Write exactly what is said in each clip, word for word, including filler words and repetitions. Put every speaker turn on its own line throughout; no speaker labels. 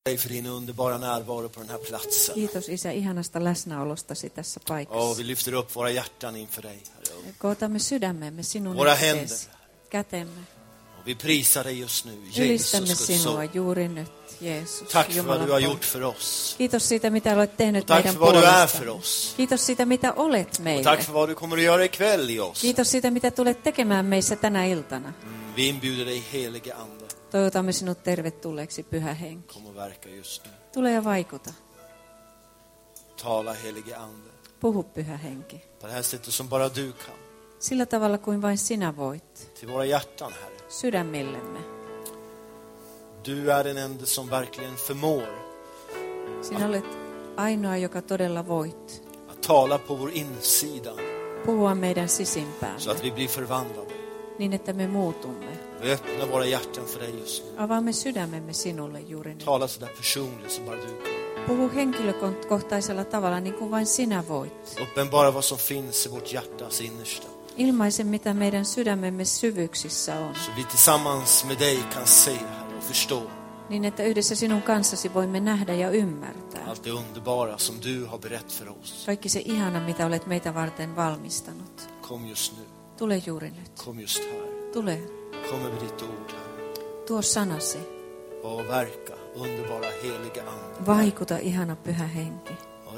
dig för din underbara närvaro på den här platsen.
Kiitos Isä ihanasta läsnäolostasi tässä paikassa.
Och vi lyfter upp våra hjärtan inför dig, Herre.
Kootamme sydämemme sinun
Våra
eteesi, kätemme.
Och vi prisar dig just nu,
Ylistämme
Jesus, Guds
sinua
son.
juuri nyt, Jeesus,
Tack för vad du har
poika.
gjort för oss.
Kiitos siitä, mitä olet tehnyt
Och tack
meidän
för vad du är för
puolestamme.
oss.
Kiitos siitä, mitä olet
Och
meille.
tack för vad du kommer att göra ikväll i oss.
Kiitos siitä, mitä tulet tekemään meissä tänä iltana.
Mm, vi inbjuder dig, helige Ande.
Toivotamme sinut tervetulleeksi, Pyhä Henki.
Kom och verka just nu.
Tule ja vaikuta.
Tala, helige Ande.
Puhu, Pyhä Henki.
På det här sättet som bara du kan.
Sillä tavalla kuin vain sinä voit.
Till våra hjärtan, Herre.
Sydämillemme.
Du är den enda som verkligen förmår
Sinä olet ainoa, joka todella voit.
att tala på vår insida
Puhua meidän
så
sisimpäämme,
att vi blir förvandlade.
niin että me muutumme.
Vi öppnar våra hjärtan för dig just nu.
Avaamme sydämemme sinulle juuri nyt.
Tala så där personligt som bara du kan.
Puhu henkilökohtaisella tavalla, niin kuin vain sinä voit.
Uppenbara vad som finns i vårt hjärtas innersta.
Ilmaise, mitä meidän sydämemme syvyyksissä on,
Så vi tillsammans med dig kan se, Herre, och förstå
niin että yhdessä sinun kanssasi voimme nähdä ja ymmärtää.
allt det underbara som du har berättat för oss.
Kaikki se ihana, mitä olet meitä varten valmistanut.
Kom just nu.
Tule juuri nyt.
Kom just här.
Tule.
Kom över ditt ord, Herre.
Tuo sanasi.
Och verka, underbara heliga Ande.
Vaikuta, ihana Pyhä Henki.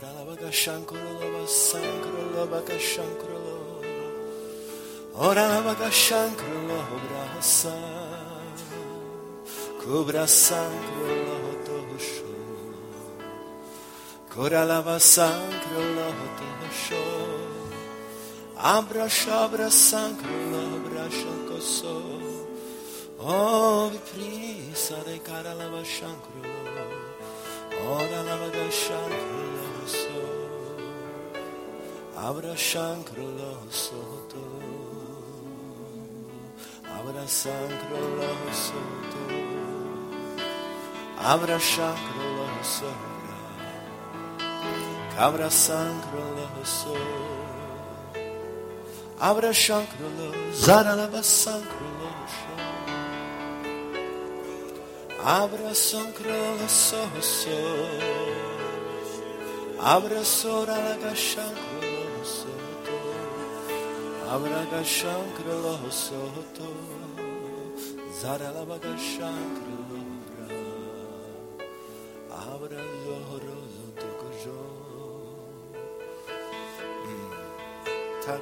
Ora vaga shankro brasa kubra sankro tosho kora lava sankro tosho abra shabra sankro brasha koso oh vi prisar dig kara lava shankro ora lava shankro so abra shankro so Abra sangro la soto Abra sangro la soto Abra sangro la soto Abra sangro la Zara la sangro la Abra sangro la soto Abra sora la sangro la soto Abra gashankro lo soto Zara la bagashankro lo bra Abra lohoro lo tokojo Tack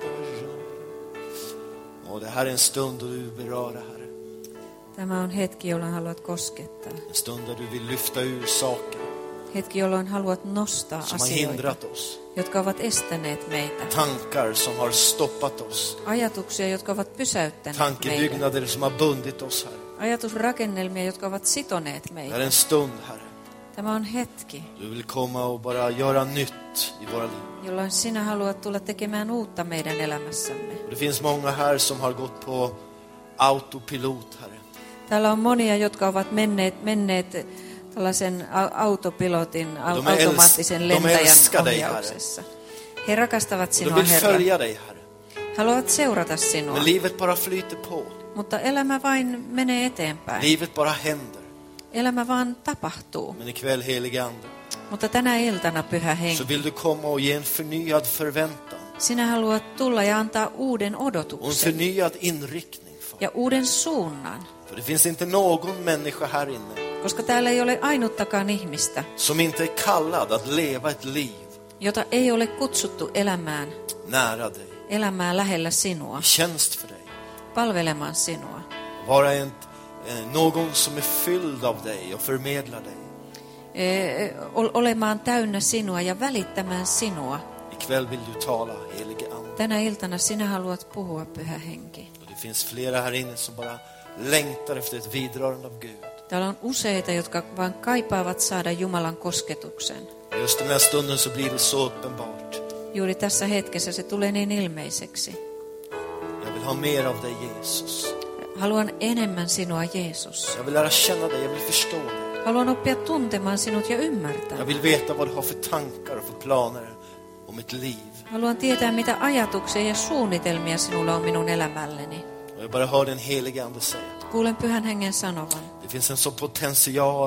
och det här är en stund då du vill beröra, Herre.
Tämä on hetki, jolloin haluat koskettaa.
En stund där du vill lyfta ur saker
Hetki, jolloin haluat nostaa
som har
asioita,
hindrat oss.
jotka ovat estäneet meitä.
Tankar som har stoppat oss.
Ajatuksia, jotka ovat pysäyttäneet meitä.
Tankebyggnader som har bundit oss, Herre.
Ajatusrakennelmia, jotka ovat sitoneet
Det här
meitä.
är en stund, Herre.
Tämä on hetki,
Du vill komma och bara göra nytt i våra liv.
jolloin sinä haluat tulla tekemään uutta meidän elämässämme.
Det finns många här som har gått på autopilot, Herre.
Täällä on monia, jotka ovat menneet, menneet tällaisen au- autopilotin, au-
De är äls-
automaattisen
de
lentäjän
älskar dig,
ohjauksessa. He rakastavat
Och de
sinua,
vill
Herra.
följa dig, Herre.
Haluavat seurata sinua,
Men livet bara flyter på.
mutta elämä vain menee eteenpäin.
Livet bara händer.
Elämä vaan tapahtuu.
Men ikväll, helige Ande,
Mutta tänä iltana, Pyhä
så
Henki,
vill du komma och ge en förnyad förväntan.
sinä haluat tulla ja antaa uuden
Och en
odotuksen
förnyad inriktning. Far.
ja uuden suunnan.
För det finns inte någon människa här inne
Koska täällä ei ole ainuttakaan ihmistä,
som inte är kallad att leva ett liv
jota ei ole kutsuttu elämään,
nära dig.
elämään lähellä sinua,
I tjänst för dig.
palvelemaan sinua.
Vara en, eh, någon som är fylld av dig och förmedlar dig.
Eh, ol- olemaan täynnä sinua ja välittämään sinua.
Ikväll vill du tala, helige Ande.
Tänä iltana sinä haluat puhua, Pyhä Henki.
Och det finns flera här inne som bara längtar efter ett vidrörande av Gud.
Täällä on useita, jotka vain kaipaavat saada Jumalan kosketuksen.
Just den här stunden så blir det så uppenbart.
Juuri tässä hetkessä se tulee niin ilmeiseksi.
Jag vill ha mer av dig, Jesus.
Haluan enemmän sinua, Jeesus.
Jag vill lära känna dig, jag vill förstå dig.
Haluan oppia tuntemaan sinut ja ymmärtää.
Jag vill veta vad du har för tankar och för planer om mitt liv.
Haluan tietää, mitä ajatuksia ja suunnitelmia sinulla on minun elämälleni.
Och jag bara hör den helige Ande säga.
Kuulen Pyhän Hengen sanovan.
Det finns en sån potential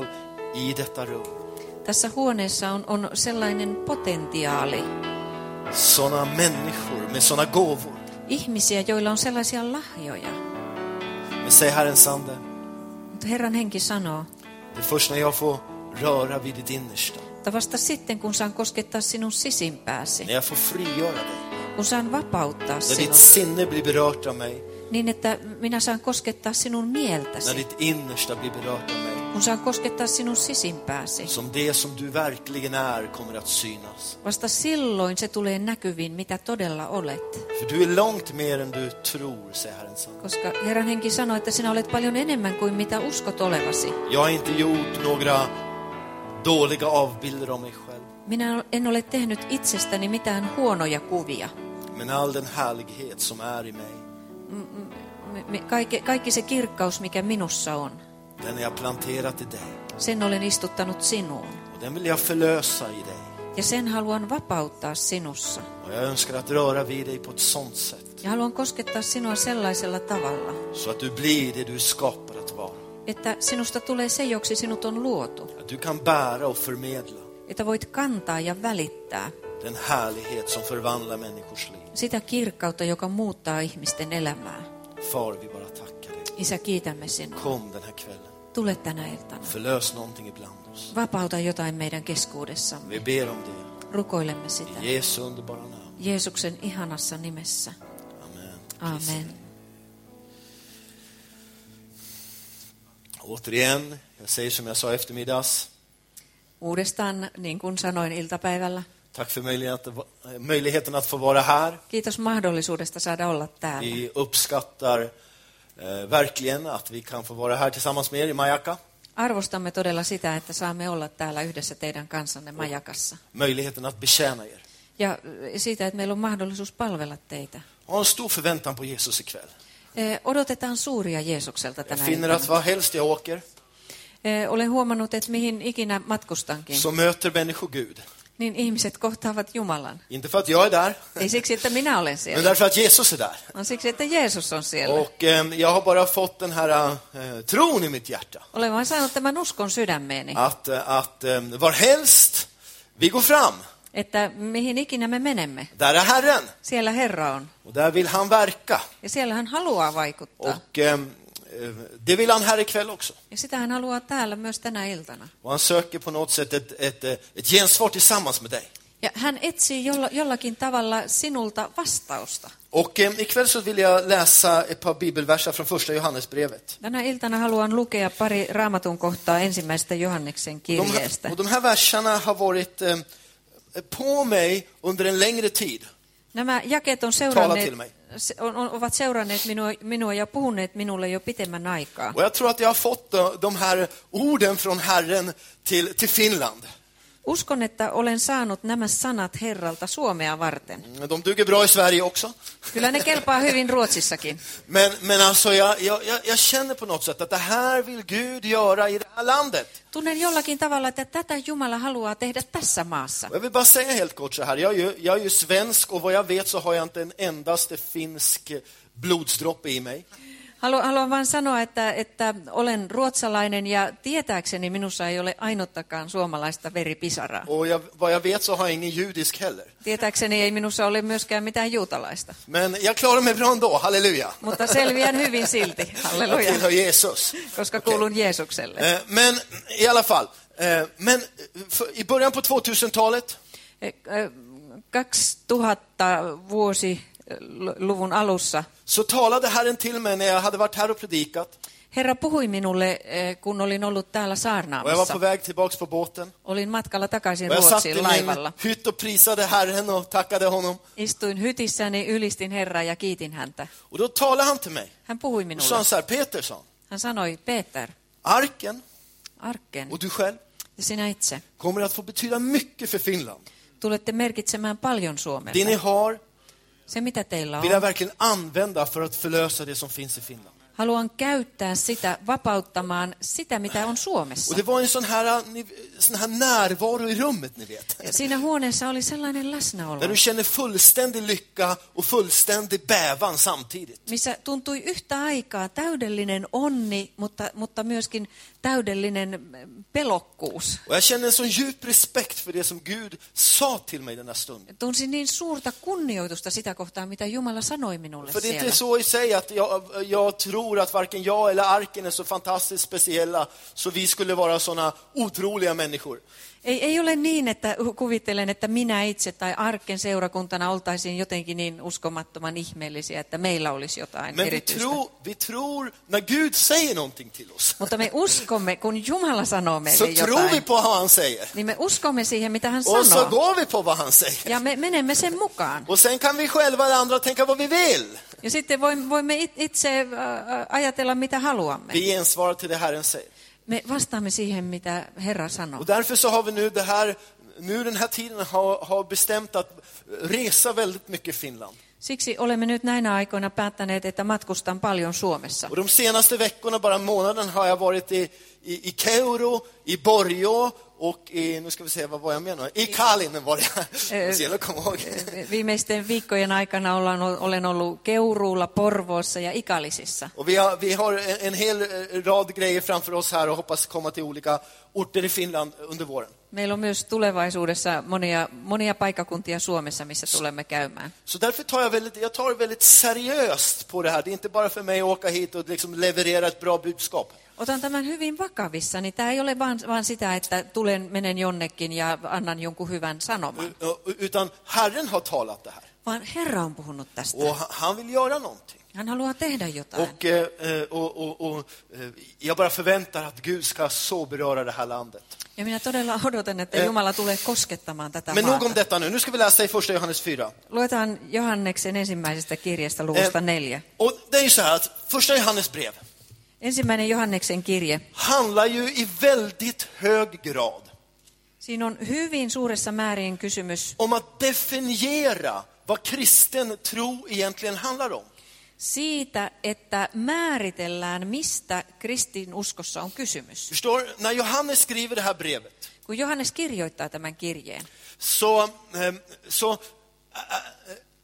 i detta rum.
Tässä huoneessa on, on sellainen potentiaali.
Såna människor med såna gåvor.
Ihmisiä, joilla on sellaisia lahjoja.
Men säg Herrens ande,
Mutta Herran henki sanoo,
det är först när jag får röra vid ditt innersta.
että vasta sitten, kun saan koskettaa sinun sisimpääsi,
När jag får frigöra dig.
kun saan vapauttaa
När ditt
sinut,
sinne blir berört av mig.
niin että minä saan koskettaa sinun
När
mieltäsi,
ditt innersta blir berört av mig.
kun saan koskettaa sinun sisimpääsi.
Som det som du verkligen är kommer att synas.
Vasta silloin se tulee näkyviin, mitä todella olet.
För du är långt mer än du tror, säger Herrens ande.
Koska Herran henki sanoi, että sinä olet paljon enemmän kuin mitä uskot olevasi.
Jag har inte gjort några dåliga avbilder av mig själv.
Minä en ole tehnyt itsestäni mitään huonoja kuvia.
Men all den härlighet som är i mig,
Me- me- Kaikki, kaikki se kirkkaus, mikä minussa on,
den är jag planterat i dig.
sen olen istuttanut sinuun.
Och den vill jag förlösa i dig.
Ja sen haluan vapauttaa sinussa.
Och jag önskar att röra vid dig på ett sånt sätt.
Ja haluan koskettaa sinua sellaisella tavalla,
Så att du blir det du är skapad att vara.
että sinusta tulee se, joksi sinut on luotu.
Att du kan bära och förmedla
Että voit kantaa ja välittää
den härlighet som förvandlar människors liv.
sitä kirkkautta, joka muuttaa ihmisten elämää.
Far, vi bara tackar dig.
Isä, kiitämme sinua.
Kom den här kvällen.
Tule tänä iltana.
Förlös någonting ibland oss.
Vapauta jotain meidän keskuudessamme.
Vi ber om det.
Rukoilemme sitä.
I Jesu underbara namn.
Jeesuksen ihanassa nimessä.
Amen.
Amen.
Återigen, jag säger som jag sa eftermiddags.
Uudestaan, niin kuin sanoin iltapäivällä.
Tack för möjligheten att få vara här.
Kiitos mahdollisuudesta saada olla täällä.
Vi uppskattar eh, verkligen att vi kan få vara här tillsammans med er i Majaka.
Arvostamme todella sitä, että saamme olla täällä yhdessä teidän kanssanne Majakassa.
Möjligheten att betjäna er.
Ja siitä, että meillä on mahdollisuus palvella teitä.
Jag har en stor förväntan på Jesus ikväll.
Eh, Odotetaan suuria Jeesukselta
Jag
tänä
finner att
iltana.
vad helst jag åker
Eh, Olen huomannut, että mihin ikinä matkustankin,
så möter människor Gud.
niin ihmiset kohtaavat Jumalan.
Inte för att jag är där,
Ei siksi, että minä olen
men
siellä,
därför att Jesus är där.
vaan siksi, että Jeesus on siellä.
Och eh, jag har bara fått den här eh, tron i mitt hjärta.
Olen vain saanut tämän uskon sydämeeni,
Att, eh, att eh, var helst vi går fram,
että mihin ikinä me menemme,
där är Herren.
siellä Herra on.
Och där vill han verka.
Ja siellä hän haluaa vaikuttaa.
Och eh, eh, det vill han här ikväll också.
Ja sitä hän haluaa täällä myös tänä iltana.
Och han söker på något sätt ett, ett, ett gensvar tillsammans med dig.
Ja hän etsii jolla, jollakin tavalla sinulta vastausta.
Och eh, ikväll så vill jag läsa ett par bibelverser från första Johannesbrevet.
Tänä iltana haluan lukea pari raamatun kohtaa ensimmäisestä Johanneksen
De här,
kirjeestä.
och de här verserna har varit eh, på mig under en längre tid.
Nämä jakeet on
Tala
seuranneet,
till mig.
se- on, on, ovat seuranneet minua, minua ja puhuneet minulle jo pitemmän aikaa.
Och jag tror att jag har fått de, de här orden från Herren till, till Finland.
Uskon, että olen saanut nämä sanat Herralta Suomea varten.
De duger bra i Sverige också.
Kyllä ne kelpaa hyvin Ruotsissakin.
Men, men alltså jag, jag, jag jag känner på något sätt att det här vill Gud göra i det här landet.
Tunnen jollakin tavalla, että tätä Jumala haluaa tehdä tässä maassa.
Och jag vill bara säga helt kort så här. Jag är, ju, jag är ju svensk och vad jag vet så har jag inte en endaste finsk blodsdroppe i mig.
Haluan, haluan vain sanoa, että, että olen ruotsalainen ja tietääkseni minussa ei ole ainuttakaan suomalaista veripisaraa.
Och jag, vad jag vet så har jag ingen judisk heller.
Tietääkseni ei minussa ole myöskään mitään juutalaista.
Men jag klarar mig bra ändå, halleluja.
Mutta selviän hyvin silti,
Jag
halleluja,
tillhör Jesus.
koska kuulun Jeesukselle.
Eh, Men i alla fall, eh, men för, i början på tvåtusentalet
Eh, eh, kaksituhatta vuosiluvun alussa
så talade Herren till mig när jag hade varit här och predikat.
Herra puhui minulle, eh, kun olin ollut täällä
Och jag var
saarnaamassa.
på väg tillbaks på båten.
Olin matkalla takaisin
Och jag satt i
Ruotsiin
min
laivalla.
hytt och prisade Herren och tackade honom.
Istuin hytissäni, ylistin Herraa ja kiitin häntä.
Och då talade han till mig.
Hän puhui
Och sa han
minulle.
så här, Petersson,
Hän sanoi, Peter,
arken
Arken
och du själv
ja sinä itse
kommer att få betyda mycket för Finland.
tulette merkitsemään paljon
Det ni
Suomelle.
har
Se, mitä teillä
vill jag
on,
verkligen använda för att förlösa det som finns i Finland.
haluan käyttää sitä vapauttamaan sitä, mitä on
Och
Suomessa.
det var en sån här, ni, sån här närvaro i rummet, ni vet.
Ja siinä huoneessa oli sellainen läsnäolo,
Där du känner fullständig lycka och fullständig bävan samtidigt.
missä tuntui yhtä aikaa täydellinen onni, mutta, mutta myöskin täydellinen pelokkuus.
Och jag känner en sån djup respekt för det som Gud sa till mig den här stunden.
Tunsin niin suurta kunnioitusta sitä kohtaa, mitä Jumala sanoi minulle
För det är
siellä.
inte så i sig att jag, jag tror att varken jag eller arken är så fantastiskt speciella så vi skulle vara såna otroliga människor.
Ei, ei ole niin, että kuvittelen, että minä itse tai Arken seurakuntana oltaisiin jotenkin niin uskomattoman ihmeellisiä, että meillä olisi jotain
Men vi
erityistä.
tror, vi tror när Gud säger någonting till oss.
Mutta me uskomme, kun Jumala sanoo
Så
meille
tror vi
jotain,
på vad han säger.
niin me uskomme siihen, mitä hän
Och så
sanoo.
går vi på vad han säger.
Ja me menemme sen mukaan.
Och sen kan vi själva eller andra tänka vad vi vill.
Ja sitten voimme itse ajatella, mitä haluamme.
Vi gensvarar till det Herren säger.
Me vastaamme siihen, mitä Herra sanoo.
Och därför så har vi nu det här, nu den här tiden har, har bestämt att resa väldigt mycket i Finland.
Siksi olemme nyt näinä aikoina päättäneet, että matkustan paljon Suomessa.
Och de senaste veckorna, bara månaden, har jag varit i, i, i Keuro, i Borgå och i, nu ska vi se vad var jag menar, i Kalinen var jag. Siellä kom ihåg.
Viimeisten viikkojen aikana ollaan, olen ollut Keuruulla, Porvoossa ja Ikalisissa.
Och vi har, vi har en, en hel rad grejer framför oss här och hoppas komma till olika orter i Finland under våren.
Meillä on myös tulevaisuudessa monia, monia paikkakuntia Suomessa, missä tulemme käymään.
Så därför tar jag väldigt, jag tar väldigt seriöst på det här. Det är inte bara för mig att åka hit och liksom leverera ett bra budskap.
Otan tämän hyvin vakavissa, niin tämä ei ole vaan, vaan sitä, että tulen, menen jonnekin ja annan jonkun hyvän sanoman.
Utan Herren har talat det här.
Vaan Herra on puhunut tästä.
Och han vill göra någonting.
Hän haluaa tehdä jotain.
Och, och, och, och jag bara förväntar att Gud ska så beröra det här landet.
Ja minä todella odotan, että Jumala tulee koskettamaan tätä
Men nog om
maata.
detta nu. Nu ska vi läsa i första Johannes fyra.
Luetaan Johanneksen ensimmäisestä kirjasta luvusta neljä.
Och det är ju så här att första Johannes brev
Ensimmäinen Johanneksen kirje.
handlar ju i väldigt hög grad
Siinä on hyvin suuressa määrin kysymys
om att definiera vad kristen tro egentligen handlar om.
siitä, että määritellään, mistä kristinuskossa on kysymys.
Förstår, när Johannes skriver det här brevet
Kun Johannes kirjoittaa tämän kirjeen,
så, så äh, äh,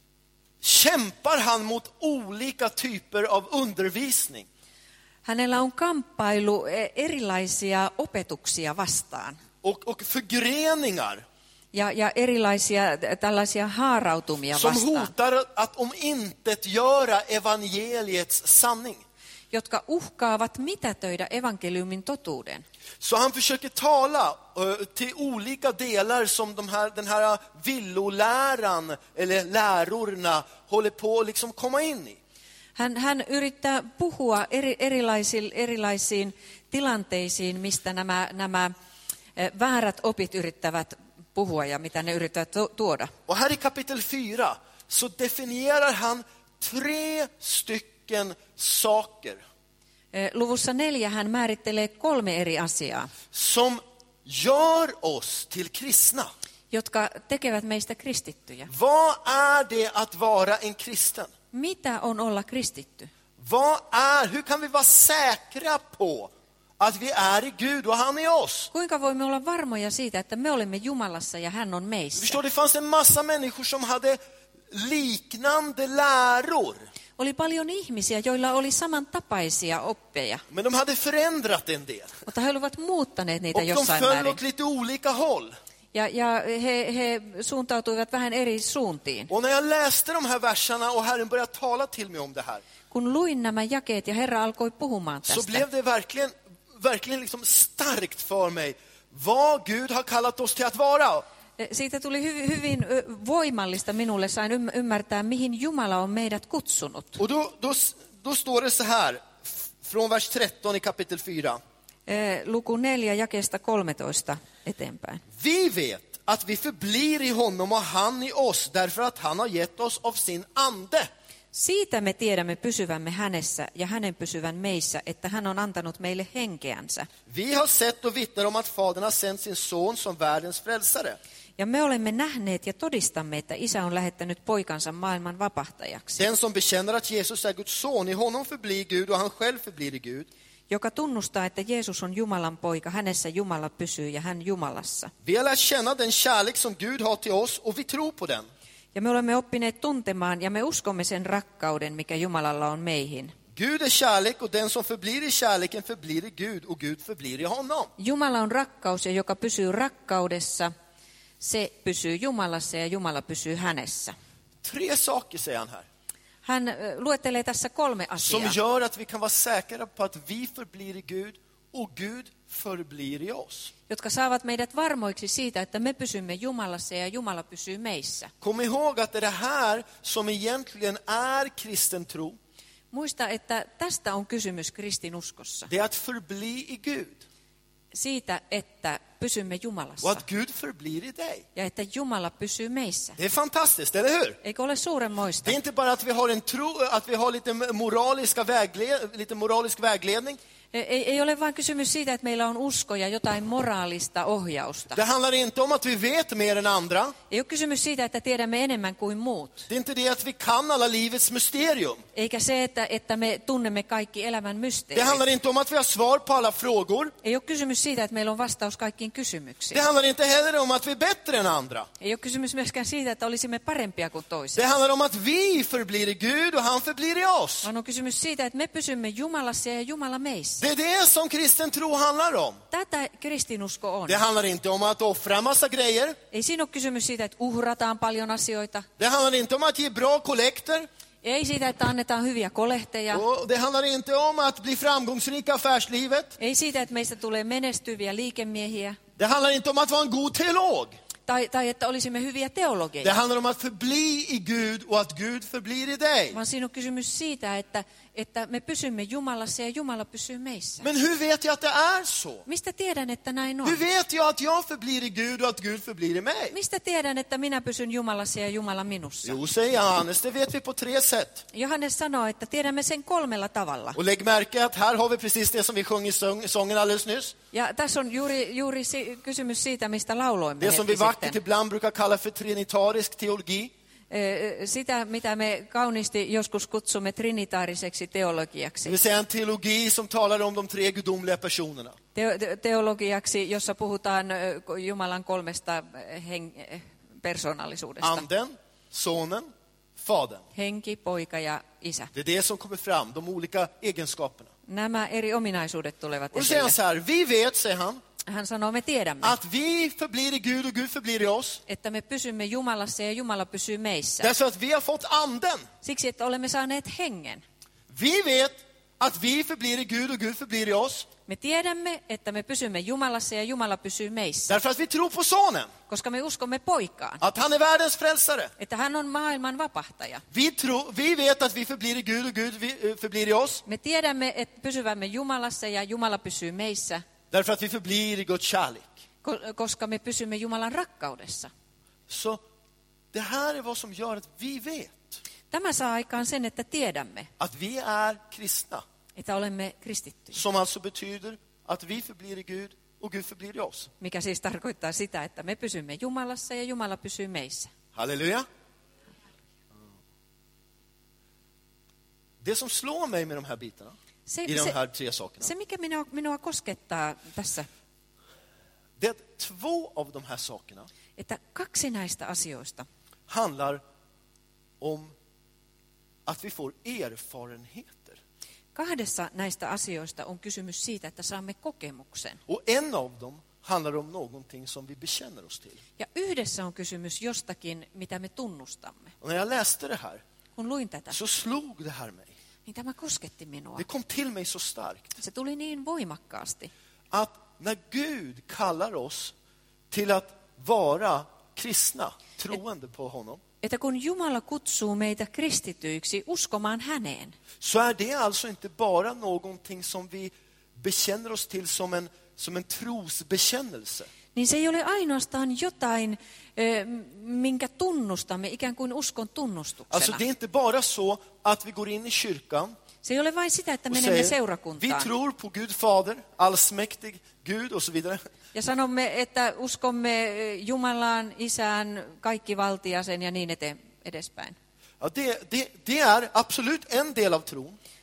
kämpar han mot olika typer av undervisning.
hänellä on kamppailu erilaisia opetuksia vastaan
Och, och förgreningar
ja, ja erilaisia tällaisia haarautumia
som
vastaan,
hotar att omintetgöra evangeliets sanning.
jotka uhkaavat mitätöidä evankeliumin totuuden.
Så han försöker tala uh, till olika delar som de här, den här villoläran eller lärorna håller på att liksom komma in i.
Hän, hän yrittää puhua eri, erilaisiin, erilaisiin tilanteisiin, mistä nämä, nämä eh, väärät opit yrittävät puhua ja mitä ne yrittävät to- tuoda.
Och här i kapitel fyra så definierar han tre stycken saker
Eh, Luvussa neljä hän määrittelee kolme eri asiaa,
som gör oss till kristna.
jotka tekevät meistä kristittyjä.
Vad är det att vara en kristen?
Mitä on olla kristitty?
Vad är, hur kan vi vara säkra på att vi är i Gud och han i oss?
Kuinka voimme olla varmoja siitä, että me olemme Jumalassa ja hän on meissä?
Förstår, det fanns en massa människor som hade liknande läror.
Oli paljon ihmisiä, joilla oli samantapaisia oppeja,
Men de hade förändrat en del.
mutta he olivat muuttaneet niitä
Och de
jossain
föll
määrin.
åt lite olika håll.
Ja, ja he, he suuntautuivat vähän eri suuntiin.
Och när jag läste de här verserna och Herren började tala till mig om det här,
Kun luin nämä jakeet ja Herra alkoi puhumaan
så
tästä,
blev det verkligen, verkligen liksom starkt för mig vad Gud har kallat oss till att vara.
siitä tuli hy, hyvin ö, voimallista minulle. Sain ym, ymmärtää, mihin Jumala on meidät kutsunut.
Och då, då, då står det så här, från vers tretton i kapitel fyra.
Eh, Luku neljä jakeesta kolmetoista eteenpäin.
Vi vet att vi förblir i honom och han i oss därför att han har gett oss av sin ande.
Siitä me tiedämme pysyvämme hänessä ja hänen pysyvän meissä, että hän on antanut meille henkeänsä.
Vi har sett och vittnar om att Fadern har sänt sin son som världens frälsare.
Ja me olemme nähneet ja todistamme, että Isä on lähettänyt poikansa maailman vapahtajaksi.
Den som bekänner att Jesus är Guds son, i honom förblir Gud och han själv förblir i Gud.
joka tunnustaa, että Jeesus on Jumalan poika, hänessä Jumala pysyy ja hän Jumalassa.
Vi har lärt känna den kärlek som Gud har till oss och vi tror på den.
Ja me olemme oppineet tuntemaan ja me uskomme sen rakkauden, mikä Jumalalla on meihin.
Gud är kärlek och den som förblir i kärleken förblir i Gud och Gud förblir i honom.
Jumala on rakkaus ja joka pysyy rakkaudessa, se pysyy Jumalassa ja Jumala pysyy hänessä.
Tre saker säger han här.
Hän luettelee tässä kolme
Som
asiaa,
gör att vi kan vara säkra på att vi förblir i Gud och Gud förblir i oss.
jotka saavat meidät varmoiksi siitä, että me pysymme Jumalassa ja Jumala pysyy meissä.
Kom ihåg att det är det här som egentligen är kristen tro.
Muista, että tästä on kysymys kristinuskossa.
Det är att förbli i Gud
Siitä, että pysymme
och
Jumalassa
att Gud förblir i dig.
ja että Jumala pysyy meissä.
Det är fantastiskt, eller hur?
Eikö ole suurenmoista?
Det är inte bara att vi har en tro, att vi har lite moraliska vägled, lite moralisk vägledning.
Ei, ei ole vain kysymys siitä, että meillä on usko ja jotain moraalista ohjausta.
Det handlar inte om att vi vet mer än andra.
Ei ole kysymys siitä, että tiedämme enemmän kuin muut.
Det är inte det att vi kan alla livets mysterium.
Eikä se, että, että me tunnemme kaikki elämän
Det
mysteerit.
handlar inte om att vi har svar på alla frågor.
Ei ole kysymys siitä, että meillä on vastaus kaikkiin kysymyksiin.
Det handlar inte heller om att vi är bättre än andra.
Ei ole kysymys myöskään siitä, että olisimme parempia kuin
Det
toiset.
handlar om att vi förblir i Gud och han förblir i oss.
Vaan on kysymys siitä, että me pysymme Jumalassa ja Jumala meissä.
Det är det som kristen tro handlar om.
Tätä kristinusko on.
Det handlar inte om att offra en massa grejer.
Ei siinä ole kysymys siitä, että uhrataan paljon asioita.
Det handlar inte om att ge bra kollekter.
Ei siitä, että annetaan hyviä kolehdeja.
Och det handlar inte om att bli framgångsrik i affärslivet.
Ei siitä, että meistä tulee menestyviä liikemiehiä.
Det handlar inte om att vara en god teolog.
Tai, tai että olisimme hyviä
Det
teologeja.
handlar om att förbli i Gud och att Gud förblir i dig.
Vaan siinä on kysymys siitä, että, että me pysymme Jumalassa ja Jumala pysyy meissä.
Men hur vet jag att det är så?
Mistä tiedän, että näin on?
Hur vet jag att jag förblir i Gud och att Gud förblir i mig?
Mistä tiedän, että minä pysyn Jumalassa ja Jumala minussa?
Jo, säger Johannes, det vet vi på tre sätt.
Johannes sanoo, että tiedämme sen kolmella tavalla.
Och lägg märke att här har vi precis det som vi sjöng i sång- sången alldeles nyss.
Ja tässä on juuri, juuri si- kysymys siitä, mistä lauloimme
Det som vi
hetki
vackert
sitten.
ibland brukar kalla för trinitarisk teologi.
Ö, Sitä, mitä me kauniisti joskus kutsumme trinitaariseksi
Det
teologiaksi.
vill säga en teologi som talar om de tre gudomliga personerna.
Te- te- teologiaksi, jossa puhutaan ö, Jumalan kolmesta hen- persoonallisuudesta.
Anden, sonen, fadern.
Henki, poika ja isä.
Det är det som kommer fram, de olika egenskaperna.
Nämä eri ominaisuudet tulevat
Och då säger han
esille.
så här, vi vet, säger han,
Hän sanoo, me tiedämme,
att vi förblir i Gud och Gud förblir i oss.
että me pysymme Jumalassa ja Jumala pysyy meissä.
Därför att vi har fått anden.
Siksi, että olemme saaneet hengen.
Vi vet att vi förblir i Gud och Gud förblir i oss.
Me tiedämme, että me pysymme Jumalassa ja Jumala pysyy meissä,
Därför att vi tror på sonen,
koska me uskomme poikaan,
att han är världens frälsare.
että hän on maailman vapahtaja.
Vi, tror, vi vet att vi förblir i Gud och Gud vi- eh, förblir i oss.
Me tiedämme, että pysyvämme Jumalassa ja Jumala pysyy meissä,
Därför att vi förblir i Guds kärlek.
ko- koska me pysymme Jumalan rakkaudessa.
Så det här är vad som gör att vi vet
Tämä saa aikaan sen, että tiedämme,
att vi är kristna.
että olemme kristittyjä,
Som alltså betyder att vi förblir i Gud och Gud förblir i oss.
mikä siis tarkoittaa sitä, että me pysymme Jumalassa ja Jumala pysyy meissä.
Halleluja. Det som slår mig med de här bitarna,
Se,
i de
se,
här tre sakerna,
se mikä minua, minua koskettaa tässä,
det är att två av de här sakerna
että kaksi näistä asioista
handlar om att vi får erfarenheter.
Kahdessa näistä asioista on kysymys siitä, että saamme kokemuksen.
Och en av dem handlar om någonting som vi bekänner oss till.
Ja yhdessä on kysymys jostakin, mitä me tunnustamme.
Och när jag läste det här
Kun luin tätä,
så slog det här mig.
niin tämä kosketti minua.
Det kom till mig så starkt.
Se tuli niin voimakkaasti,
Att när Gud kallar oss till att vara kristna, troende på honom,
että kun Jumala kutsuu meitä kristityiksi uskomaan häneen,
så är det alltså inte bara någonting som vi bekänner oss till som en, som en trosbekännelse.
niin se ei ole ainoastaan jotain, ö, minkä tunnustamme, ikään kuin uskon
Alltså
tunnustuksena.
det är inte bara så att vi går in i kyrkan
Se ei ole vain sitä, että
och
menemme
säger vi
seurakuntaan
tror på Gud Fader, allsmäktig Gud och så vidare.
ja sanomme, että uskomme Jumalaan, Isään, kaikkivaltiasen ja niin eteen, edespäin.
Ja, det, det, det är absolut en del av tron.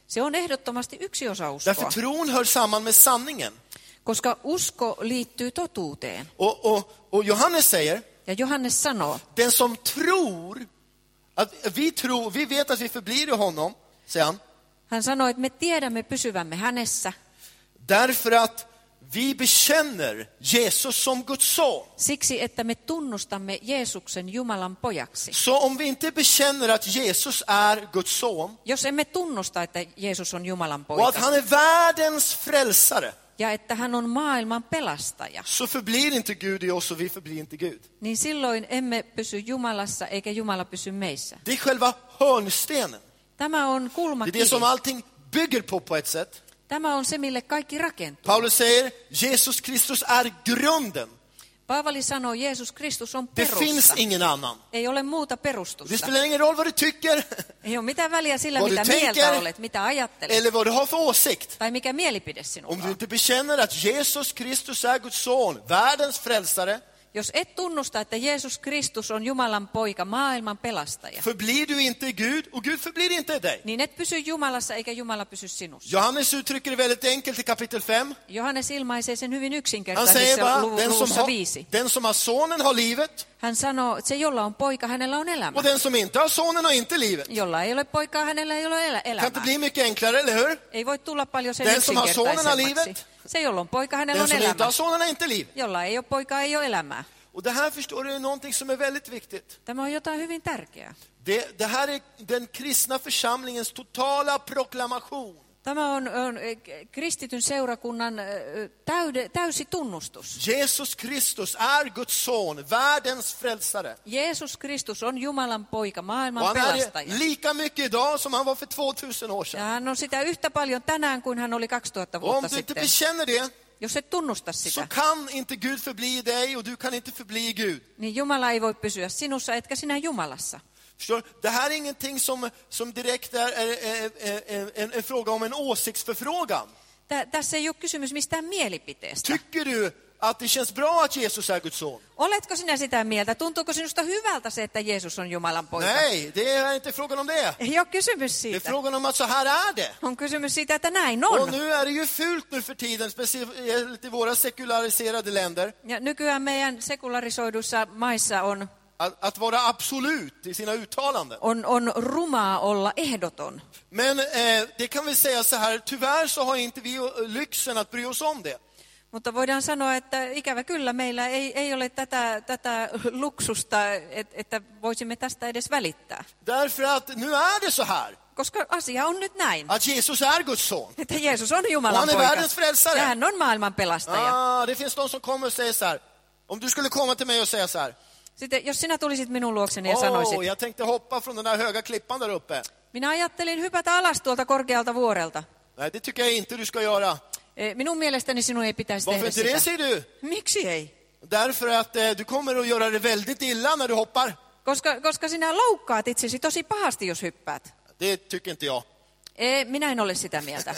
Se on ehdottomasti yksi osa
Därför
uskoa,
tron hör samman med sanningen.
koska usko liittyy totuuteen.
Och, och, och Johannes säger,
Ja Johannes sanoo,
den som tror, att vi tror, vi vet att vi förblir i honom, säger han,
hän sanoi, että me tiedämme pysyvämme hänessä,
därför att vi bekänner Jesus som Guds son.
siksi että me tunnustamme Jeesuksen Jumalan pojaksi.
Så om vi inte bekänner att Jesus är Guds son
Jos emme tunnusta, että Jeesus on Jumalan
och att
poika
han är världens frälsare,
ja että hän on maailman pelastaja,
så förblir inte Gud i oss och vi förblir inte Gud.
niin silloin emme pysy Jumalassa eikä Jumala pysy meissä.
Det är själva hörnstenen.
Tämä on
Det är
kulmakivi.
det som allting bygger på på ett sätt.
Tämä on se, mille kaikki rakentuu.
Paulus säger, Jesus Kristus är grunden.
Paavali sanoo, Jeesus Kristus on
Det finns
perusta.
ingen annan.
Ei ole muuta
Det
perustusta.
spelar ingen roll vad du tycker
Ei ole mitään väliä sillä,
Vad du
mitä mieltä
tänker,
olet, mitä ajattelet,
eller vad du har för åsikt.
tai mikä mielipide
Om
sinulla
du
on.
inte bekänner att Jesus Kristus är Guds son, världens frälsare,
Jos et tunnusta, että Jeesus Kristus on Jumalan poika, maailman pelastaja,
förblir du inte Gud och Gud förblir inte dig.
niin et pysy Jumalassa eikä Jumala pysy sinussa.
Johannes uttrycker det väldigt enkelt i kapitel fem.
Johannes ilmaisee sen hyvin
Han säger
yksinkertaisessa
bara,
luvu-
den som,
luvussa
har,
viisi.
den som har sonen har livet,
Hän sanoo, että se jolla on poika, hänellä on elämä.
och den som inte har sonen har inte livet.
Jolla ei ole poikaa, hänellä ei ole elä-
Kan inte
elämää.
bli mycket enklare, eller hur?
Ei voi tulla paljon sen
Den som har sonen har
yksinkertaisemmaksi.
livet.
Se, jolla on poika, hänellä
Den
on
som inte
elämä.
har sonen har inte livet.
Jolla ei ole poikaa, ei ole elämää.
Och det här, förstår du, är någonting som är väldigt viktigt.
Tämä on jotain hyvin tärkeää.
Det, det här är den kristna församlingens totala proklamation.
Tämä on, on eh, kristityn seurakunnan eh, täyde, täysi tunnustus.
Jesus Kristus är Guds son, världens frälsare.
Jeesus Kristus on Jumalan poika,
Och
maailman
han är
pelastaja.
lika mycket idag som han var för tvåtusen år
Ja
sedan.
hän on sitä yhtä paljon tänään kuin hän oli kaksituhatta
Och om
vuotta
du inte
sitten.
bekänner det,
Jos et tunnusta
så
sitä,
kan inte Gud förbli i dig och du kan inte förbli i Gud.
niin Jumala ei voi pysyä sinussa, etkä sinä Jumalassa.
Förstår? Det här är ingenting som, som direkt är, är, är, är en, en fråga om en åsiktsförfrågan.
Tä, tässä ei ole kysymys mistään mielipiteestä.
Tycker du att det känns bra att Jesus är Guds son?
Oletko sinä sitä mieltä? Tuntuuko sinusta hyvältä se, että Jeesus on Jumalan poika?
Nej, det är inte frågan om det.
Ei ole kysymys
Det är
siitä.
frågan om att så här är det.
On kysymys siitä, että näin
Och
on.
nu är det ju fult nu för tiden, speciellt i våra sekulariserade länder,
Ja nykyään meidän sekularisoiduissa maissa on,
att, att vara absolut i sina uttalanden.
on, on rumaa olla ehdoton.
Men eh, det kan vi säga så här, tyvärr så har inte vi lyxen att bry oss om det.
Mutta voidaan sanoa, että ikävä kyllä meillä ei, ei ole tätä, tätä luksusta, et, että voisimme tästä edes välittää.
Därför att nu är det så här,
Koska asia on nyt näin,
att Jesus är Guds son.
että Jeesus on
Och
Jumalan
han är
poika.
världens frälsare.
Ja hän on maailman pelastaja.
Ah, det finns de som kommer och säger så här, om du skulle komma till mig och säga så här,
Sitten jos sinä tulisit minun luokseni ja sanoisit,
åh, jag tänkte hoppa från den där höga klippan där uppe.
minä ajattelin hypätä alas tuolta korkealta vuorelta.
Nej, det tycker jag inte du ska göra.
Eh, Minun mielestäni sinun ei pitäisi
Varför
tehdä
inte det,
sitä.
säger du?
Miksi ei?
Därför att eh, du kommer att göra det väldigt illa när du hoppar.
Koska, koska sinä loukkaat itsesi tosi pahasti, jos hyppäät.
Det tycker inte jag.
Ei, minä en ole sitä mieltä.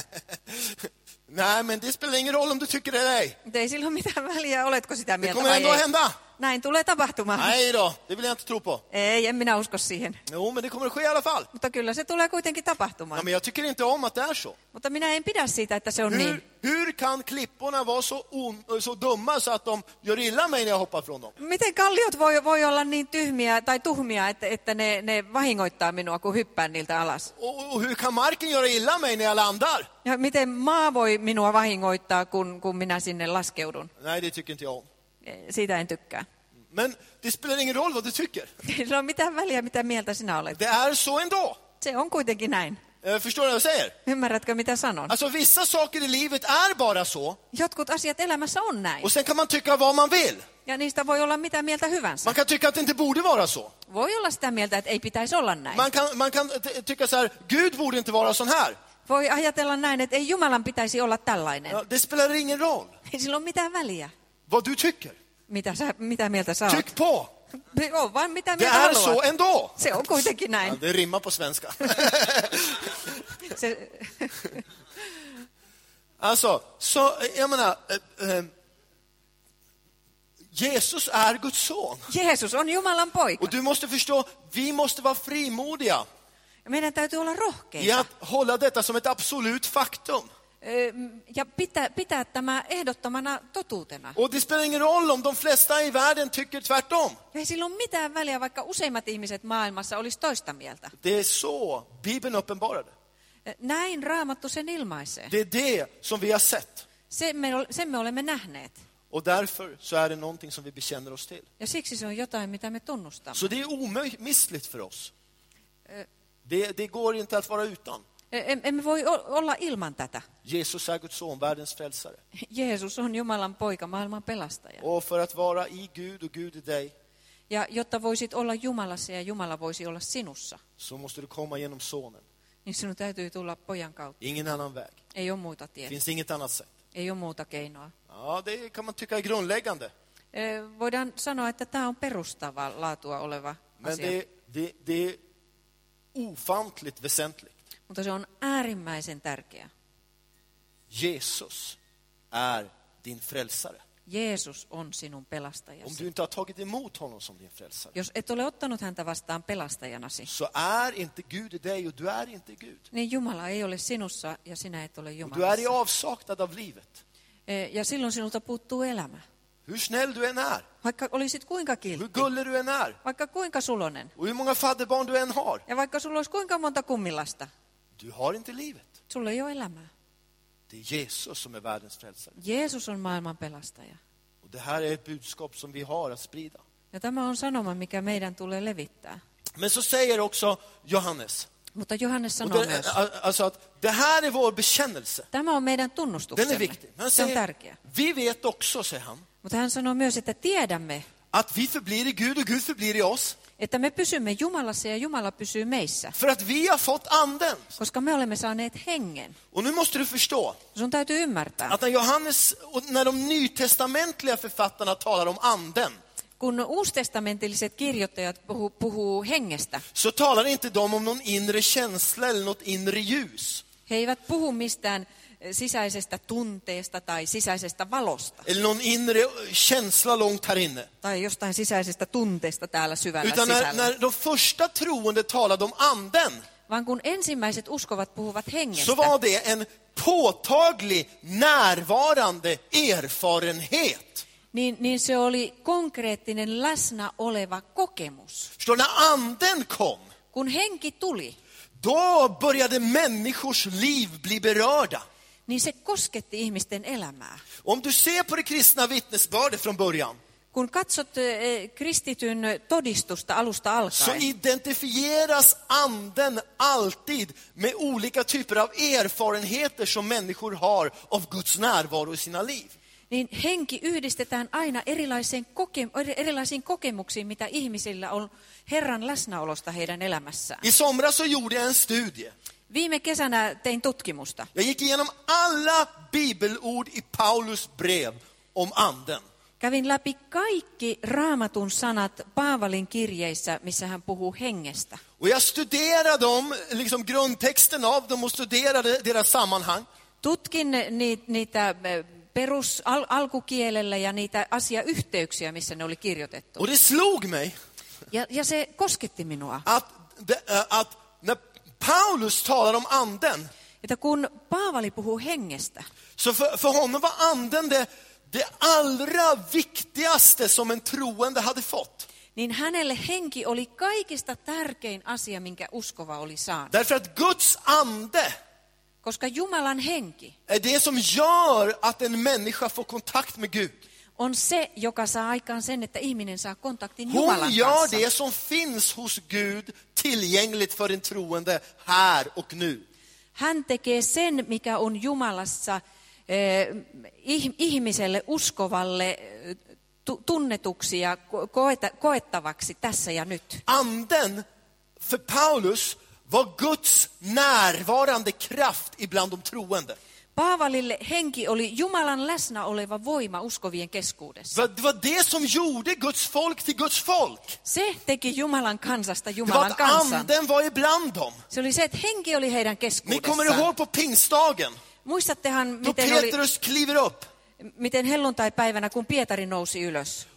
Nej, men det spelar ingen roll om du tycker det eller ej.
Mutta ei sillä ole mitään väliä, oletko sitä
Det
mieltä
kommer
vai
ändå
ei.
hända.
Näin tulee tapahtumaan.
Nej då, det vill jag inte tro på.
Ei, en minä usko siihen.
Jo, men det kommer att ske i alla fall.
Mutta kyllä se tulee kuitenkin
Ja,
tapahtumaan.
men jag tycker inte om att det är så.
Mutta minä en pidä siitä, että se on
Hur,
niin.
hur kan klipporna vara så, on, så dumma så att de gör illa mig när jag hoppar från dem?
Miten kalliot voi, voi olla niin tyhmiä tai tuhmia, että, että ne, ne vahingoittaa minua, kun hyppään niiltä alas?
Och, och hur kan marken göra illa mig när jag landar?
Ja miten maa voi minua vahingoittaa, kun, kun minä sinne laskeudun?
Nej, det tycker inte jag om.
Siitä en tykkää.
Men det spelar ingen roll vad du tycker.
Ei sillä ole mitään väliä, mitä mieltä sinä olet.
Det är så ändå.
Se on kuitenkin näin.
Eh, Förstår du vad jag säger?
Ymmärrätkö, mitä sanon?
Alltså vissa saker i livet är bara så.
Jotkut asiat elämässä on näin.
Och sen kan man tycka vad man vill.
Ja niistä voi olla mitä mieltä hyvänsä.
Man kan tycka att det inte borde vara så.
Voi olla sitä mieltä, että ei pitäisi olla näin.
Man kan, man kan ty- tycka så här, Gud borde inte vara sån här.
Voi ajatella näin, että ei Jumalan pitäisi olla tällainen.
Ja, det spelar ingen roll
Ei sillä ole mitään väliä,
vad du tycker.
mitä, sä, mitä mieltä sä oot.
Tyck på.
On vaan mitä
Det
mieltä
är
haluat.
så ändå.
Se on kuitenkin
Ja,
näin.
det rimmar på svenska.
Se,
Alltså, så jag menar, eh, eh, Jesus är Guds son.
Jeesus on Jumalan poika.
Och du måste förstå, vi måste vara frimodiga.
Ja meidän täytyy olla
i
rohkeita
att hålla detta som ett absolut faktum.
Ö, ja pitää, pitää tämä ehdottomana totuutena.
Och det spelar ingen roll om de flesta i världen tycker tvärtom.
Ja ei sillä ole mitään väliä, vaikka useimmat ihmiset maailmassa olisi toista mieltä.
Det är så Bibeln uppenbarade.
Ö, Näin Raamattu sen ilmaisee.
Det är det som vi har sett.
Sen me, sen me olemme nähneet.
Och därför så är det någonting som vi bekänner oss till.
Ja siksi se on jotain, mitä me tunnustamme.
Så det är omistligt för oss. Det, det går inte att vara utan.
Ö, Emme voi o- olla ilman tätä.
Jesus är Guds son, världens frälsare.
Jeesus on Jumalan poika, maailman pelastaja.
Och för att vara i Gud och Gud i dig,
Ja jotta voisit olla Jumalassa ja Jumala voisi olla sinussa,
så måste du komma genom sonen.
niin sinun täytyy tulla pojan kautta.
Ingen annan väg.
Ei ole muuta
Det
tietä.
finns inget annat sätt.
Ei ole muuta keinoa.
Ja, det kan man tycka är grundläggande.
Ö, Voidaan sanoa, että tämä on perustavaa laatua oleva
Men
asia.
det, det, det är ofantligt väsentligt.
Mutta se on äärimmäisen tärkeä.
Jesus är din frälsare.
Jeesus on sinun
Om
pelastajasi.
du inte har tagit emot honom som din frälsare,
Jos et ole ottanut häntä vastaan pelastajanasi,
så är inte Gud i dig och du är inte Gud.
niin Jumala ei ole sinussa ja sinä et ole
Och du är i
Jumalassa.
avsaknad av livet.
Ö, Ja silloin sinulta puuttuu elämä.
Hur snäll du än är,
Vaikka olisit kuinka
hur
kiltti,
gullig du än är
vaikka kuinka sulonen,
och hur många fadderbarn du än har.
ja vaikka sulla olisi kuinka monta kummilasta,
Du har inte livet.
sulla ei ole elämää.
Det är Jesus som är världens frälsare.
Jeesus on maailman pelastaja.
Och det här är ett budskap som vi har att sprida.
Ja tämä on sanoma, mikä meidän tulee levittää.
Men så säger också Johannes,
Mutta Johannes
och
sanoo
det,
myös,
alltså att det här är vår bekännelse.
tämä on meidän
Den är
tunnustuksemme.
viktig. Han
Se on
säger,
tärkeä.
vi vet också, säger han,
Mutta hän sanoo myös, että tiedämme,
att vi förblir i Gud och Gud förblir i oss.
että me pysymme Jumalassa ja Jumala pysyy meissä,
För att vi har fått anden.
koska me olemme saaneet hengen.
Och nu måste du förstå
Sun täytyy ymmärtää,
att när Johannes och när de nytestamentliga författarna talar om anden,
kun uustestamentilliset kirjoittajat puhuu, puhuu hengestä,
så talar inte de om någon inre känsla eller något inre ljus.
he eivät puhu mistään sisäisestä tunteesta tai sisäisestä valosta
Eller någon inre känsla långt här inne.
tai jostain sisäisestä tunteesta täällä syvällä
Utan när,
sisällä.
när de första troende talade om anden,
Vaan kun ensimmäiset uskovat puhuvat
så
hengestä,
var det en påtaglig, närvarande erfarenhet.
niin, niin se oli konkreettinen läsnä oleva kokemus.
Förstår du? När anden kom,
Kun henki tuli,
då började människors liv bli berörda.
niin se kosketti ihmisten elämää.
Om du ser på det kristna vittnesbördet från början,
Kun katsot eh, kristityn todistusta alusta
så
alkaen,
identifieras anden alltid med olika typer av erfarenheter som människor har av Guds närvaro i sina liv.
niin henki yhdistetään aina erilaisiin, koke- erilaisiin kokemuksiin, mitä ihmisillä on Herran läsnäolosta heidän elämässään.
I somras så gjorde jag en studie.
Viime kesänä tein tutkimusta.
Jag gick igenom alla bibelord i Paulus brev om anden.
Kävin läpi kaikki Raamatun sanat Paavalin kirjeissä, missä hän puhuu hengestä.
Och jag studerade dem, liksom grundtexten av dem och studerade deras sammanhang.
Tutkin ni, niitä eh, perus al, alkukielellä ja niitä asiayhteyksiä, missä ne oli kirjoitettu.
Och det slog mig
Ja, ja se kosketti minua,
att, det, äh, att när Paulus talar om anden,
että kun Paavali puhuu hengestä,
så för, för honom var anden det, det allra viktigaste som en troende hade fått.
niin hänelle henki oli kaikista tärkein asia, minkä uskova oli saanut.
Därför att Guds ande
Koska Jumalan henki
är det som gör att en människa får kontakt med Gud.
on se, joka saa aikaan sen, että ihminen saa kontaktin Jumalan
Hon gör
kanssa.
det som finns hos Gud tillgängligt för en troende här och nu.
Hän tekee sen, mikä on Jumalassa eh, ih- ihmiselle, uskovalle eh, tu- tunnetuksi ja ko- koeta- koettavaksi tässä ja nyt.
Anden för Paulus var Guds närvarande kraft ibland de troende.
Paavalille henki oli Jumalan läsnä oleva voima uskovien keskuudessa.
Det var det som gjorde Guds folk till Guds folk.
Se teki Jumalan kansasta
Det var
Jumalan
att
kansan.
anden var ibland dem.
Se oli se, että henki oli heidän
Ni kommer
keskuudessaan.
ihåg på pingstdagen,
Muistattehan,
då
miten, oli,
Petrus kliver upp
miten helluntai-päivänä, kun Pietari nousi ylös.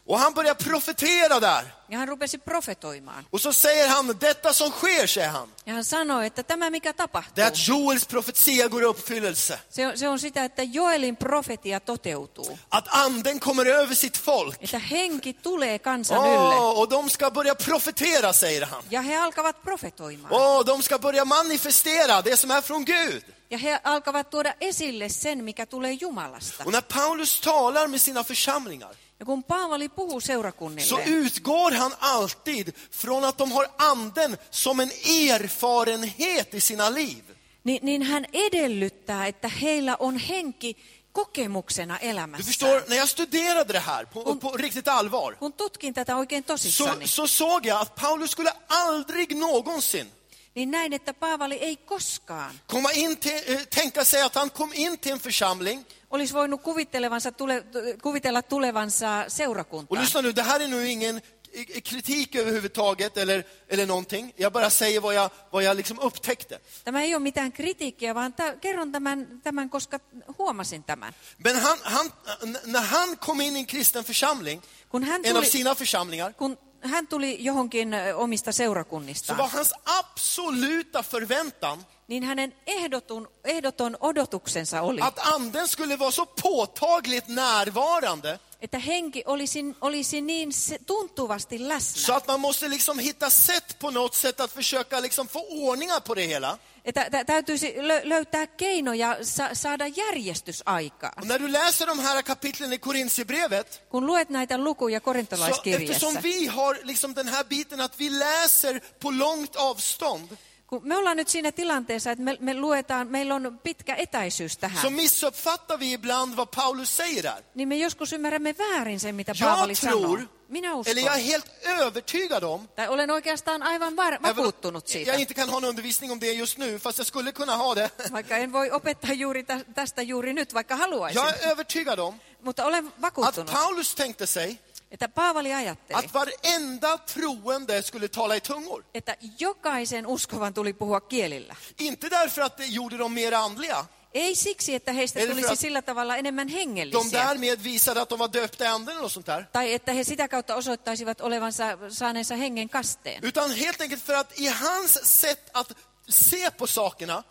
Och han börjar profetera där.
Ja hän rupesi profetoimaan.
Och så säger han, detta som sker, säger han.
Ja hän sanoi, että tämä mikä tapahtuu,
Det är att Joels profetia går i uppfyllelse.
se on, se on sitä, että Joelin profetia toteutuu.
Att anden kommer över sitt folk.
Että henki tulee kansan ylle.
Oh, och de ska börja profetera, säger han.
Ja he alkavat profetoimaan.
Oh, de ska börja manifestera det som är från Gud.
Ja he alkavat tuoda esille sen, mikä tulee Jumalasta.
Och när Paulus talar med sina församlingar,
Ja kun Paavali puhuu
så
seurakunnille,
utgår han alltid från att de har anden som en erfarenhet i sina liv.
niin, niin hän edellyttää, että heillä on henki kokemuksena
Du
elämässä.
förstår, när jag studerade det här på, på riktigt allvar,
Kun tutkin tätä oikein
så,
tosissani,
så såg jag att Paulus skulle aldrig någonsin
niin näin, että Paavali ei koskaan
komma in till, eh, tänka sig att han kom in till en församling.
olisi voinut kuvittelevansa tule, kuvitella tulevansa
Och
seurakuntaan.
lyssna nu, det här är nu ingen kritik överhuvudtaget eller, eller någonting. Jag bara säger vad jag, vad jag liksom upptäckte.
Tämä ei ole mitään kritiikkiä, vaan ta, kerron tämän, tämän, koska huomasin tämän.
Men han, han, när han kom in i en kristen församling,
Kun hän
en av
tuli,
sina församlingar,
kun hän tuli johonkin ö, omista
så
seurakunnistaan,
var hans absoluta förväntan
niin hänen ehdotun, ehdoton odotuksensa oli,
att anden skulle vara så påtagligt närvarande
että henki olisi, olisi niin se, tuntuvasti
så
läsnä,
att man måste liksom hitta sätt på något sätt att försöka liksom få ordningar på det hela.
että tä, täytyisi lö, löytää keinoja sa, saada järjestys aikaan.
Och när du läser de här kapitlen i Korintierbrevet,
Kun luet näitä lukuja
så
korintolaiskirjassa,
eftersom vi har liksom den här biten att vi läser på långt avstånd,
kun me ollaan nyt siinä tilanteessa, että me, me luetaan, meillä on pitkä etäisyys
så
tähän,
missuppfattar vi ibland vad Paulus säger där.
niin me joskus ymmärrämme väärin sen, mitä
Jag
Paavali sanoo.
tror,
Minä
eller jag är
uskon,
helt övertygad om,
tai olen oikeastaan aivan var,
även om
vakuuttunut siitä,
jag inte kan ha en undervisning om det just nu, fast jag skulle kunna ha det.
vaikka en voi opettaa juuri tä, tästä juuri nyt, vaikka haluaisin.
Jag är övertygad om
Mutta olen
att
vakuuttunut,
Paulus tänkte sig
että Paavali ajatteli,
att varenda troende skulle tala i tungor.
että jokaisen uskovan tuli puhua kielillä.
Inte därför att det gjorde dem mer andliga.
Ei siksi, että heistä
Eller för
tulisi
att
sillä tavalla enemmän
De
hengellisiä.
därmed visade att de var döpta i anden eller något sånt där.
Tai että he sitä kautta osoittaisivat olevansa saaneensa hengen kasteen.
Utan helt enkelt för att i hans sätt att se på sakerna,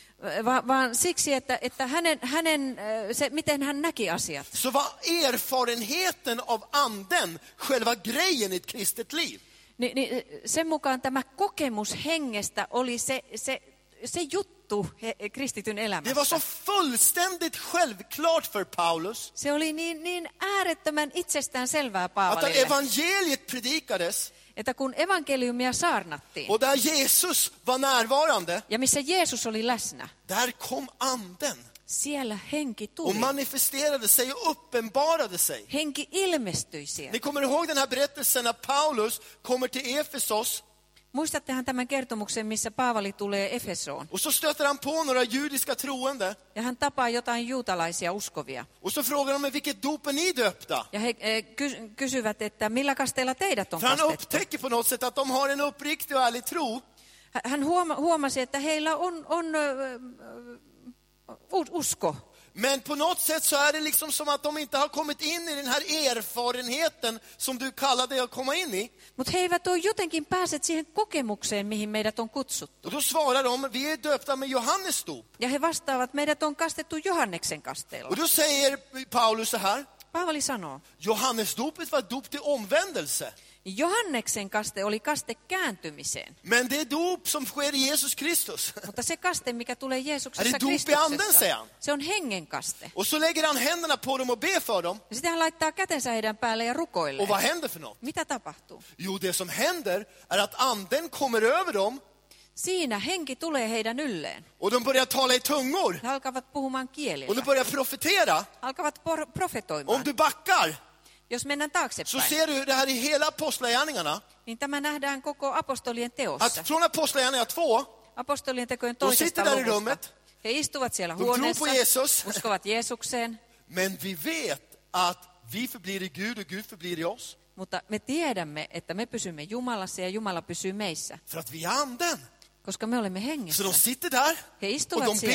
Va, vaan siksi, että, että hänen, hänen, se, miten hän näki asiat.
så var erfarenheten av anden själva grejen i ett kristet liv.
Ni, niin sen mukaan tämä kokemus hengestä oli se, se, se juttu he, kristityn
Det var
elämässä.
så fullständigt självklart för Paulus
Se oli niin, niin äärettömän itsestään selvää
att när
Paavalille,
evangeliet predikades
että kun evankeliumia saarnattiin,
och där Jesus var närvarande,
ja missä Jeesus oli läsnä,
där kom anden
siellä henki
och
tuli.
manifesterade sig och uppenbarade sig.
Henki ilmestyi siellä.
Ni kommer ihåg den här berättelsen när Paulus kommer till Efesos
Muistattehan tämän kertomuksen, missä Paavali tulee Efesoon.
och så stöter han på några judiska troende
Ja hän tapaa jotain juutalaisia uskovia.
och så frågar de med vilket dop är ni döpta?
Ja he eh, ky- kysyvät, että millä kasteella teidät on
För han
kastettu.
upptäcker på något sätt att de har en uppriktig och ärlig tro.
Hä- Hän huoma- huomasi, että heillä on, on ö, ö, usko.
Men på något sätt så är det liksom som att de inte har kommit in i den här erfarenheten som du kallade det att komma in i.
Mutta he eivät ole jotenkin päässeet siihen kokemukseen, mihin meidät on kutsuttu.
Och då svarar de, vi är döpta med Johannes dop.
Ja he vastaavat, meidät on kastettu Johanneksen kasteella.
Och då säger Paulus så här,
Paavali sanoo,
Johannes dopet var ett dop till omvändelse.
Johanneksen kaste oli kaste kääntymiseen.
Men det dop som sker i Jesus Kristus.
Mutta se kaste, mikä tulee
Är
Jeesuksessa
det dop i anden, säger
Kristuksessa,
han.
se on hengen kaste.
Och så lägger han händerna på dem och ber för dem.
Ja sitten hän laittaa kätensä heidän päälle ja rukoilee.
Och vad händer för något?
Mitä tapahtuu?
Jo, det som händer är att anden kommer över dem
Siinä henki tulee heidän ylleen.
och de börjar tala i tungor.
He alkavat puhumaan
Och de
kielillä.
börjar profetera.
Alkavat por-
Om
profetoimaan.
du backar
Jos mennään
så
taaksepäin,
ser du det här i hela apostlagärningarna.
niin tämä nähdään koko apostolien teossa.
Att från apostlagärningarna två,
Apostolien tekojen
De
toisesta
sitter där i
luvusta.
rummet.
He istuvat siellä
De tror på
huoneessa,
Jesus.
uskovat Jeesukseen,
men vi vet att vi förblir i Gud och Gud förblir i oss.
mutta me tiedämme, että me pysymme Jumalassa ja Jumala pysyy meissä,
För att vi är anden.
koska me olemme
Så
hengessä.
de sitter där
He
och
istuvat
de ber
siellä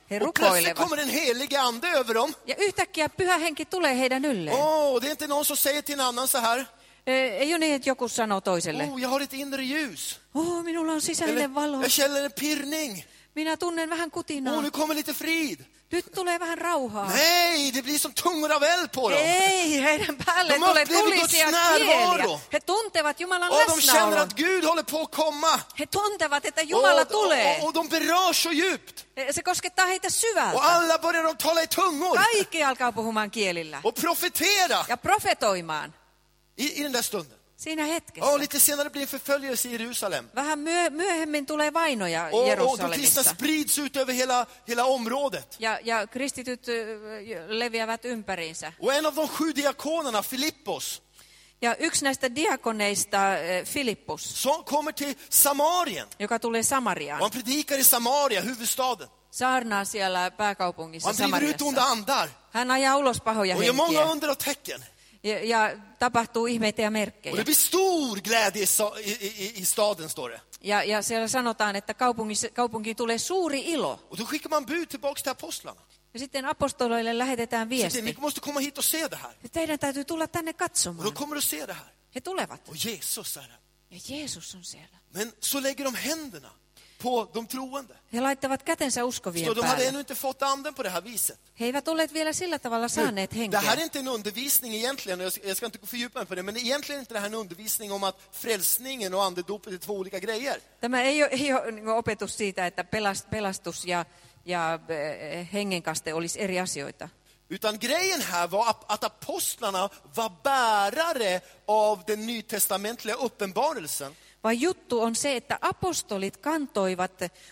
He
Och plötsligt
rukoilevat.
kommer den helige ande över dem.
Ja yhtäkkiä pyhä henki tulee heidän ylleen.
Åh, det är inte någon som säger till en annan så här.
Eh, Ei ole niin, että joku sanoo toiselle.
Oh, jag har ett inre ljus.
Oh, minulla on sisäinen
Eller,
valo.
jag känner en pirrning.
Minä tunnen vähän kutinaa.
Åh, nu kommer lite frid.
Nyt tulee vähän rauhaa.
Nej, det blir som tungor av eld på dem.
Ei, heidän päälle
De
tulee
upplever
tulisia
Guds närvaro.
kieliä. He tuntevat Jumalan
Och de känner
läsnäolon.
att Gud håller på att komma.
He tuntevat, että Jumala
Och,
tulee.
och, och de berörs så djupt.
Se koskettaa heitä
Och
syvältä.
alla börjar de tala i tungor.
Kaikki alkaa puhumaan kielillä
Och profetera
ja profetoimaan
i, i den där stunden.
siinä hetkessä.
Ja, lite senare blir en förföljelse i Jerusalem.
Vähän myö- myöhemmin tulee vainoja
Och, och de kristna
Jerusalemissa.
sprids ut över hela, hela området.
Ja, ja kristityt ö, leviävät ympäriinsä.
Och en av de sju diakonerna, Filippos,
Ja yksi näistä diakoneista, ö, Filippus,
som kommer till Samarien.
joka tulee
Och
Samariaan,
han predikar i Samaria, huvudstaden.
saarnaa siellä
Och
pääkaupungissa
han driver ut onda
Samariassa.
andar.
Hän ajaa ulos pahoja
Och gör många
henkiä
under och tecken.
ja, ja tapahtuu ihmeitä ja
Och
merkkejä.
det blir stor glädje i, sa- i, i, i staden, står det.
Ja, ja siellä sanotaan, että kaupungissa, kaupunkiin tulee suuri ilo.
Och då skickar man bud tillbaka till apostlarna.
Ja sitten apostoloille lähetetään
Så det, ni
viesti.
måste komma hit och se det här.
Teidän täytyy tulla tänne
Och de
katsomaan.
kommer att se det här.
He tulevat.
Och Jesus är det.
Ja Jeesus on siellä.
Men så lägger de händerna på de troende.
He laittavat kätensä uskovien
Så de hade
päälle.
ännu inte fått anden på det här viset.
He eivät olleet vielä sillä tavalla saaneet
Det här
henkeä.
är inte en undervisning egentligen, jag ska, jag ska inte fördjupa mig på det, men egentligen är inte det här en undervisning om att frälsningen och andedopet är två olika grejer.
Tämä ei ole, ei ole niin kuin opetus siitä, että pelast- pelastus ja, ja eh, hengenkaste olisi eri asioita.
Utan grejen här var att, att apostlarna var bärare av den nytestamentliga uppenbarelsen.
Vaan juttu on se, että apostolit kantoivat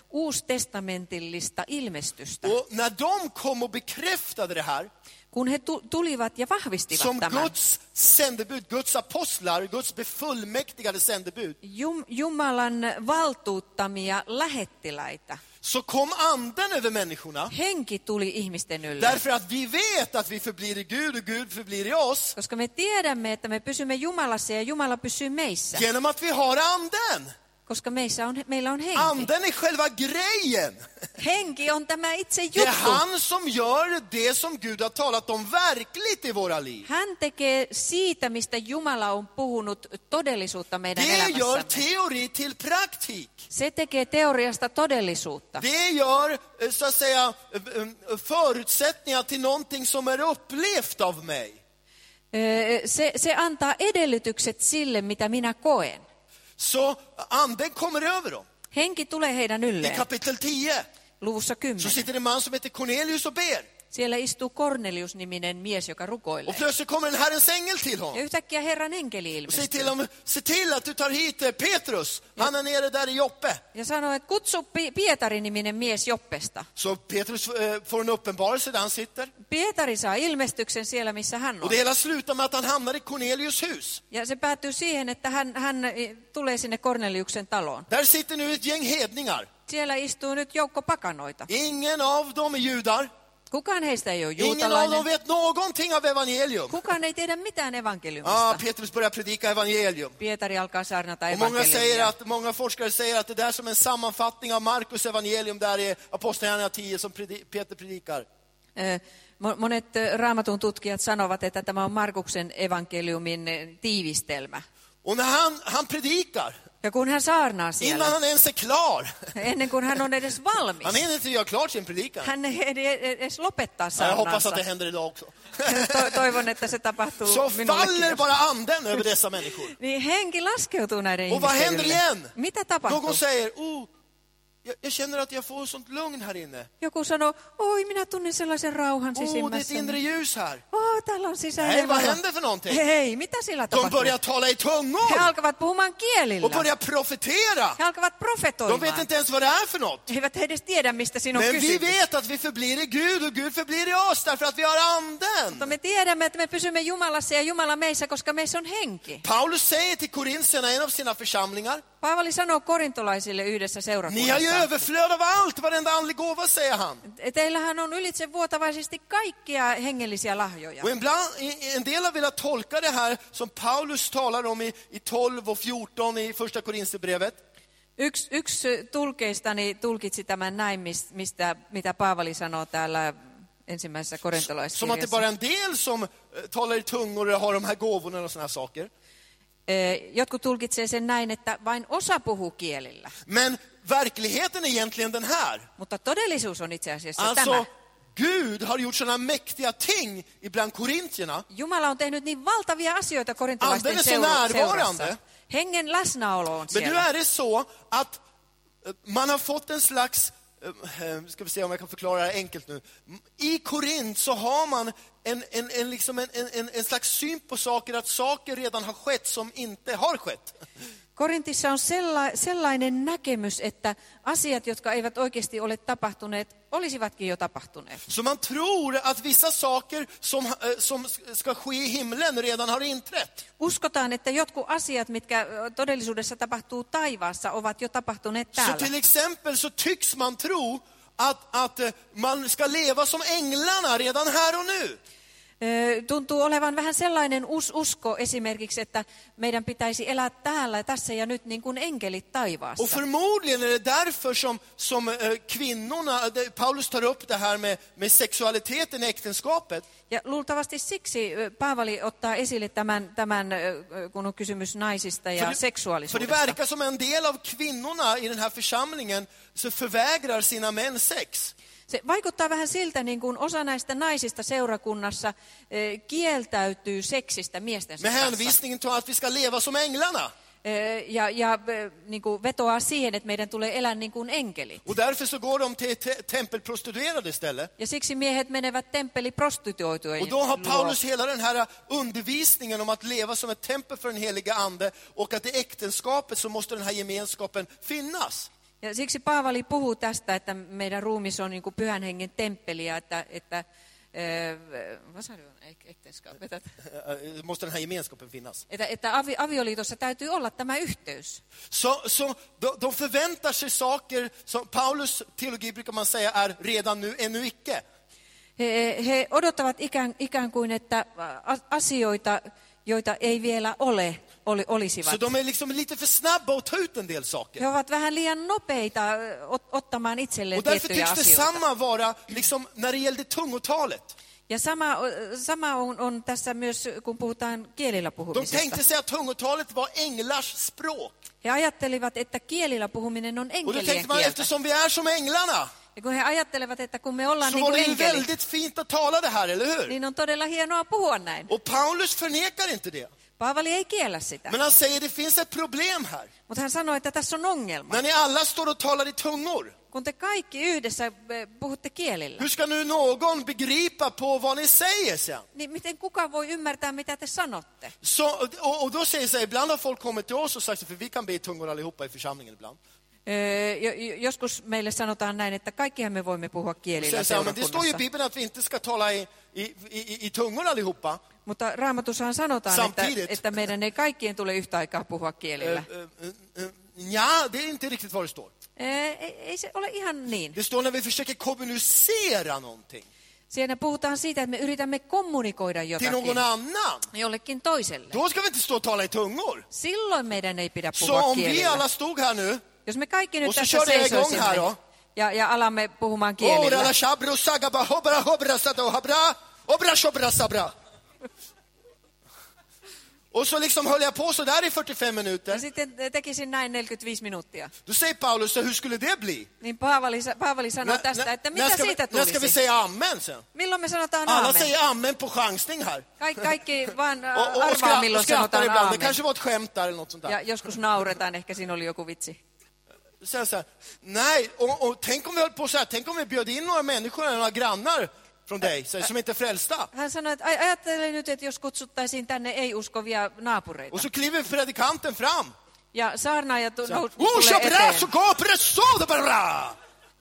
uustestamentillista ilmestystä.
Och när de kom och bekräftade det här
Kun he tu- tulivat ja vahvistivat
som
tämän,
Guds sändebud, Guds apostlar, Guds befullmäktigade sändebud,
Jum- Jumalan valtuuttamia lähettiläitä,
så kom anden över människorna.
henki tuli ihmisten ylle.
Därför att vi vet att vi förblir i Gud och Gud förblir i oss.
Koska me tiedämme, että me pysymme Jumalassa ja Jumala pysyy meissä.
Genom att vi har anden.
Koska meissä on, meillä on henki.
Anden är själva grejen.
Henki on tämä itse
Det är
juttu.
han som gör det som Gud har talat om verkligt i våra liv.
Hän tekee siitä, mistä Jumala on puhunut, todellisuutta meidän
Det gör
elämässämme.
teori till praktik.
Se tekee teoriasta todellisuutta.
Det gör, så att säga, förutsättningar till någonting som är upplevt av mig.
Ö, Se, se antaa edellytykset sille, mitä minä koen.
Så anden kommer över dem.
Henki tulee heidän
I
ylleen.
kapitel tio
Luvussa
så
kymmenen.
sitter en man som heter Cornelius och ber.
Siellä istuu Kornelius-niminen mies, joka rukoilee.
Och plötsligt kommer en Herrens ängel till
Ja
honom.
yhtäkkiä Herran enkeli
Och säger till
ilmestyy.
honom, se till att du tar hit eh, Petrus. Han är nere där i Joppe.
Ja sanoo, että kutsu Pi- Pietari-niminen mies Joppesta.
Så Petrus eh, får en uppenbarelse där han sitter.
Pietari saa ilmestyksen siellä, missä hän
Och
on.
det hela slutar med att han hamnar i Cornelius hus.
Ja se päättyy siihen, että hän, hän eh, tulee sinne Korneliuksen taloon.
Där sitter nu ett gäng hedningar.
Siellä istuu nyt joukko pakanoita.
Ingen av dem är judar.
Kukaan heistä ei ole
Ingen av dem
juutalainen.
vet någonting av evangelium.
Kukaan ei tiedä mitään
Ah,
evankeliumista.
Petrus börjar predika evangelium.
Pietari alkaa saarnata
Och många, säger
evankeliumia.
att, många forskare säger att det där är som en sammanfattning av Markus evangelium, där är Apostlagärningarna tio som predi- Peter predikar.
Eh, mo- Monet eh, raamatun tutkijat sanovat, että tämä on Markuksen evankeliumin eh, tiivistelmä.
Och när han, han predikar,
Ja kun hän saarnaa
innan
siellä,
han ens är klar,
ennen kuin hän on edes valmis,
han hinner inte göra klart sin predikan.
hän ei edes lopettaa
Ja, jag hoppas
saarnaansa.
att det händer idag också.
To- Toivon, että se tapahtuu
Så
minullekin.
faller
jos-
bara anden över dessa människor.
Niin henki laskeutuu näiden
Och vad
ihmisten
händer
ylle.
igen?
Mitä tapahtuu?
Någon säger, oh, jag, jag känner att jag får sånt lugn här inne.
Joku sanoo, oi minä tunnen sellaisen rauhan
Oh, det är ett inre
sisimmässäni.
ljus här.
Oh, täällä on
Nej,
sisäinen
vad
valo.
händer för någonting?
Hei, mitä sillä
De
tapahtuu?
börjar tala i
He
tungor
alkavat puhumaan
och
kielillä.
börjar profetera.
He alkavat
De vet
profetoimaan.
inte ens vad det är för något.
He eivät edes tiedä, mistä siinä on
Men vi
kysymys.
vet att vi förblir i Gud och Gud förblir i oss därför att vi har
Mutta
anden.
me tiedämme, että me pysymme Jumalassa ja Jumala meissä, koska meissä on henki.
Paulus säger till korintierna, en av sina församlingar,
Paavali sanoo korintolaisille yhdessä
ni har ju
seurakunnassa,
överflöd av allt, varenda andlig gåva, säger han.
teillähän on ylitse vuotavaisesti kaikkia hengellisiä lahjoja.
Och ibland, en del har velat tolka det här som Paulus talar om i, i tolv och fjorton i första Korinthierbrevet.
Yksi, yksi tulkeistani tulkitsi tämän näin, mistä, mitä Paavali sanoo täällä ensimmäisessä korintolaiskirjassa.
Som att det bara är en del som talar i tungor och har de här gåvorna och såna här saker.
Jotkut tulkitsee sen näin, että vain osa puhuu kielillä.
Men verkligheten är egentligen den här.
Mutta todellisuus on itse asiassa
Alltså,
tämä.
Gud har gjort såna mäktiga ting ibland korintierna.
Jumala on tehnyt niin valtavia asioita korintolaisten
Anden är så
seura-
närvarande.
seurassa. Hengen läsnäolo on
Men nu
siellä.
är det så att eh, man har fått en slags, eh, ska vi se om jag kan förklara det här enkelt nu. I Korint så har man en, en, en, liksom en, en, en slags syn på saker, att saker redan har skett som inte har skett.
Korintissa on sella, sellainen näkemys, että asiat, jotka eivät oikeasti ole tapahtuneet, olisivatkin jo tapahtuneet.
Så man tror att vissa saker som, eh, som ska ske i himlen redan har inträtt.
Uskotaan, että jotkut asiat, mitkä todellisuudessa tapahtuu taivaassa, ovat jo tapahtuneet
Så
täällä.
till exempel så tycks man tro att, att eh, man ska leva som änglarna redan här och nu.
Tuntuu olevan vähän sellainen us, usko esimerkiksi, että meidän pitäisi elää täällä, tässä ja nyt niin kuin enkelit taivaassa.
Och förmodligen är det därför som, som eh, kvinnorna, det, Paulus tar upp det här med, med sexualiteten i äktenskapet.
Ja luultavasti siksi ö, Paavali ottaa esille tämän, tämän ö, kun on kysymys naisista ja
För det, för det
seksuaalisuudesta.
verkar som en del av kvinnorna i den här församlingen så förvägrar sina män sex.
Se vaikuttaa vähän siltä, niin kuin osa näistä naisista seurakunnassa ö, kieltäytyy seksistä miestensä
Med
kanssa.
hänvisningen till att vi ska leva som änglarna.
Ö, Ja, ja ö, niin kuin vetoaa siihen, että meidän tulee elää niin kuin enkelit.
Och därför så går de till te- tempelprostituerade istället.
Ja siksi miehet menevät temppeliprostituoitujen
Och då har
luo.
Paulus hela den här undervisningen om att leva som ett tempel för den heliga ande och att i äktenskapet så måste den här gemenskapen finnas.
Ja siksi Paavali puhuu tästä, että meidän ruumis on niin kuin pyhän hengen temppeli ja että, että vad sa du? Äktenskapet.
Måste den här gemenskapen finnas.
Että, että avi, avioliitossa täytyy olla tämä yhteys.
Så, så de, de förväntar sig saker som Paulus teologi brukar man säga är redan nu, ännu icke.
He, he odottavat ikään, ikään kuin, että asioita, joita ei vielä ole, oli, olisivat.
Så de är liksom lite för snabba att ta ut en del saker.
He ovat vähän liian nopeita ot, ottamaan itselleen
Och därför
tiettyjä
tycks det
asioita.
samma vara liksom när det gällde tungotalet.
Ja sama, sama on, on tässä myös, kun puhutaan kielillä
De
puhumisesta.
tänkte sig att tungotalet var änglars språk.
He ajattelivat, että kielillä puhuminen on
Och då
enkelien
tänkte man,
kieltä.
eftersom vi är som änglarna,
Ja kun he ajattelevat, että kun me ollaan
så
niin
var
kuin
det ju
enkelit,
väldigt fint att tala det här, eller hur?
niin on todella hienoa puhua näin.
Och Paulus förnekar inte det.
Paavali ei kiellä sitä,
Men han säger det finns ett problem här.
mutta hän sanoi, että tässä on ongelma.
När ni alla står och talar i tungor,
Kun te kaikki yhdessä eh, puhutte kielillä,
hur ska nu någon begripa på vad ni säger sen?
niin miten kuka voi ymmärtää, mitä te sanotte?
Så, och, och då säger sig, ibland har folk kommit till oss och sagt, för vi kan be i tungor allihopa i församlingen ibland.
Eh, jo- jo- Joskus meille sanotaan näin, että kaikkihan me voimme puhua kielillä
Så, så, men det står ju i
seurakunnassa.
Bibeln att vi inte ska tala i, i, i, i tungor allihopa.
Mutta Raamatussahan sanotaan, että,
Samtidigt.
että meidän ei kaikkien tule yhtä aikaa puhua kielillä.
Uh, uh, uh, ja, det är inte riktigt vad det står.
Eh, Ei, ei se ole ihan niin.
Det står när vi försöker kommunicera någonting
Siinä puhutaan siitä, että me yritämme kommunikoida
till
jotakin
någon annan.
jollekin toiselle.
Då ska vi inte stå och tala i tungor.
Silloin meidän ei pidä
Så
puhua
om vi
kielillä.
alla stod här nu,
Jos me kaikki nyt
Och så
tässä
kör det igång här
seisoisimme
då.
ja, ja alamme puhumaan
oh,
kielillä,
rala shabro sagaba hobra hobra sada habra, obra shobra sabra. Och så liksom höll jag på så där i fyrtiofem
ja
minuter.
sitten tekisin näin neljäkymmentäviisi minuuttia.
Då säger Paulus, så hur skulle det bli?
Niin Paavali, Paavali sanoo
När,
tästä,
när,
että
när,
mitä
ska vi,
siitä
när ska vi
tulisi?
säga amen sen?
Milloin me sanotaan
Alla
aamen?
säger amen på chansning här.
Kaikki, kaikki vaan ä,
Och, och, och,
arvaa,
skratt, och
milloin
skrattar
sanotaan
ibland. Det
aamen.
kanske var ett skämt där eller något sånt
Ja
där.
joskus nauretaan, ehkä siinä oli joku vitsi.
Så jag säger, nej, och, och tänk om vi höll på så här, tänk om vi bjöd in några människor, några grannar från dig, så, som inte är frälsta.
Hän sanoi, että aj- ajattele nyt, että jos kutsuttaisiin tänne ei-uskovia naapureita.
Och så kliver predikanten fram.
Ja saarnaaja tu-
Så,
nous-
oh,
tulee
så bra,
eteen.
så gå presso, bra.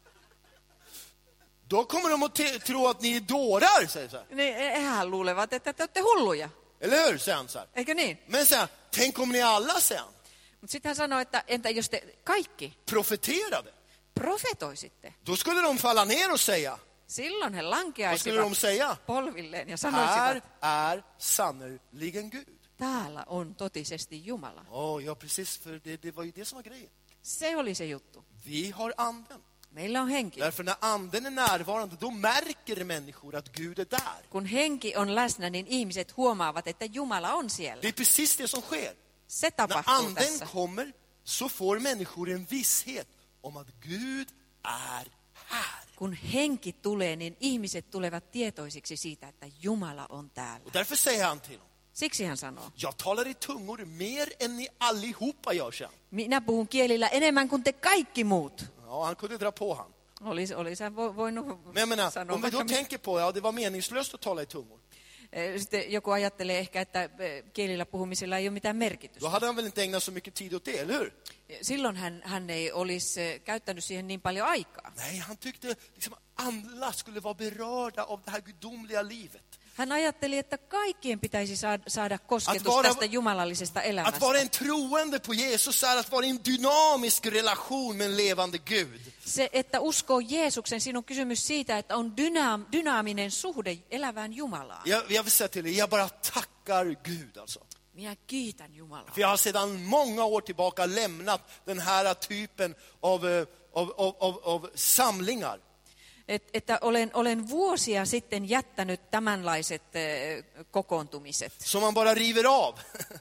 Då kommer de att te- tro att ni är dårar, säger så här.
Niin hehän luulevat, että te olette hulluja.
Eller hur, säger han så här.
Eikö niin?
Men så här, tänk om ni alla sen
Mutta sitten hän sanoi, että entä jos te kaikki
profeterade.
profetoisitte?
Då skulle de falla ner och säga,
Silloin he
vad skulle de
lankeaisivat
säga?
polvilleen ja
Här
sanoisivat,
är sannerligen Gud.
täällä on totisesti Jumala.
Åh, ja, precis, för det, det var ju det som var grejen.
Se oli se juttu.
Vi har anden.
Meillä on henki.
Därför när anden är närvarande, då märker människor att Gud är där.
Kun henki on läsnä, niin ihmiset huomaavat, että Jumala on siellä.
Det är precis det som sker.
Se
När
tapahtuu
anden
tässä.
kommer så får människor en visshet om att Gud är här.
Kun henki tulee, niin ihmiset tulevat tietoisiksi siitä, että Jumala on täällä.
Och därför säger han till dem:
Siksi hän sanoo,
jag talar i tungor mer än ni allihopa gör, sen.
minä puhun kielillä enemmän kuin te kaikki muut.
Ja, han kunde dra på han.
Olisi, olisi hän vo- voinut
Men jag menar,
sanoa
om vi då
vaikka mitä.
tänker på, ja, det var meningslöst att tala i tungor.
Eh, Sitten joku ajattelee ehkä, että eh, kielillä puhumisella ei ole mitään
Då
merkitystä.
hade han väl inte ägnat så mycket tid åt det, eller hur?
Silloin hän, hän ei olisi eh, käyttänyt siihen niin paljon aikaa.
Nej, han tyckte liksom alla skulle vara berörda av det här gudomliga livet.
Hän ajatteli, että kaikkien pitäisi saada, saada kosketus
vara-
tästä jumalallisesta
Att
elämästä.
vara en troende på Jesus är att vara i en dynamisk relation med en levande Gud.
Se, että uskoo Jeesuksen, siinä on kysymys siitä, että on dynaam, dynaaminen suhde elävään Jumalaan.
Jag, jag vill säga till er, jag bara tackar Gud alltså.
Minä kiitän Jumalaa.
För jag har sedan många år tillbaka lämnat den här typen av, eh, av, av, av, av samlingar.
Et, että olen, olen vuosia sitten jättänyt tämänlaiset äh, kokoontumiset,
Som man bara river av.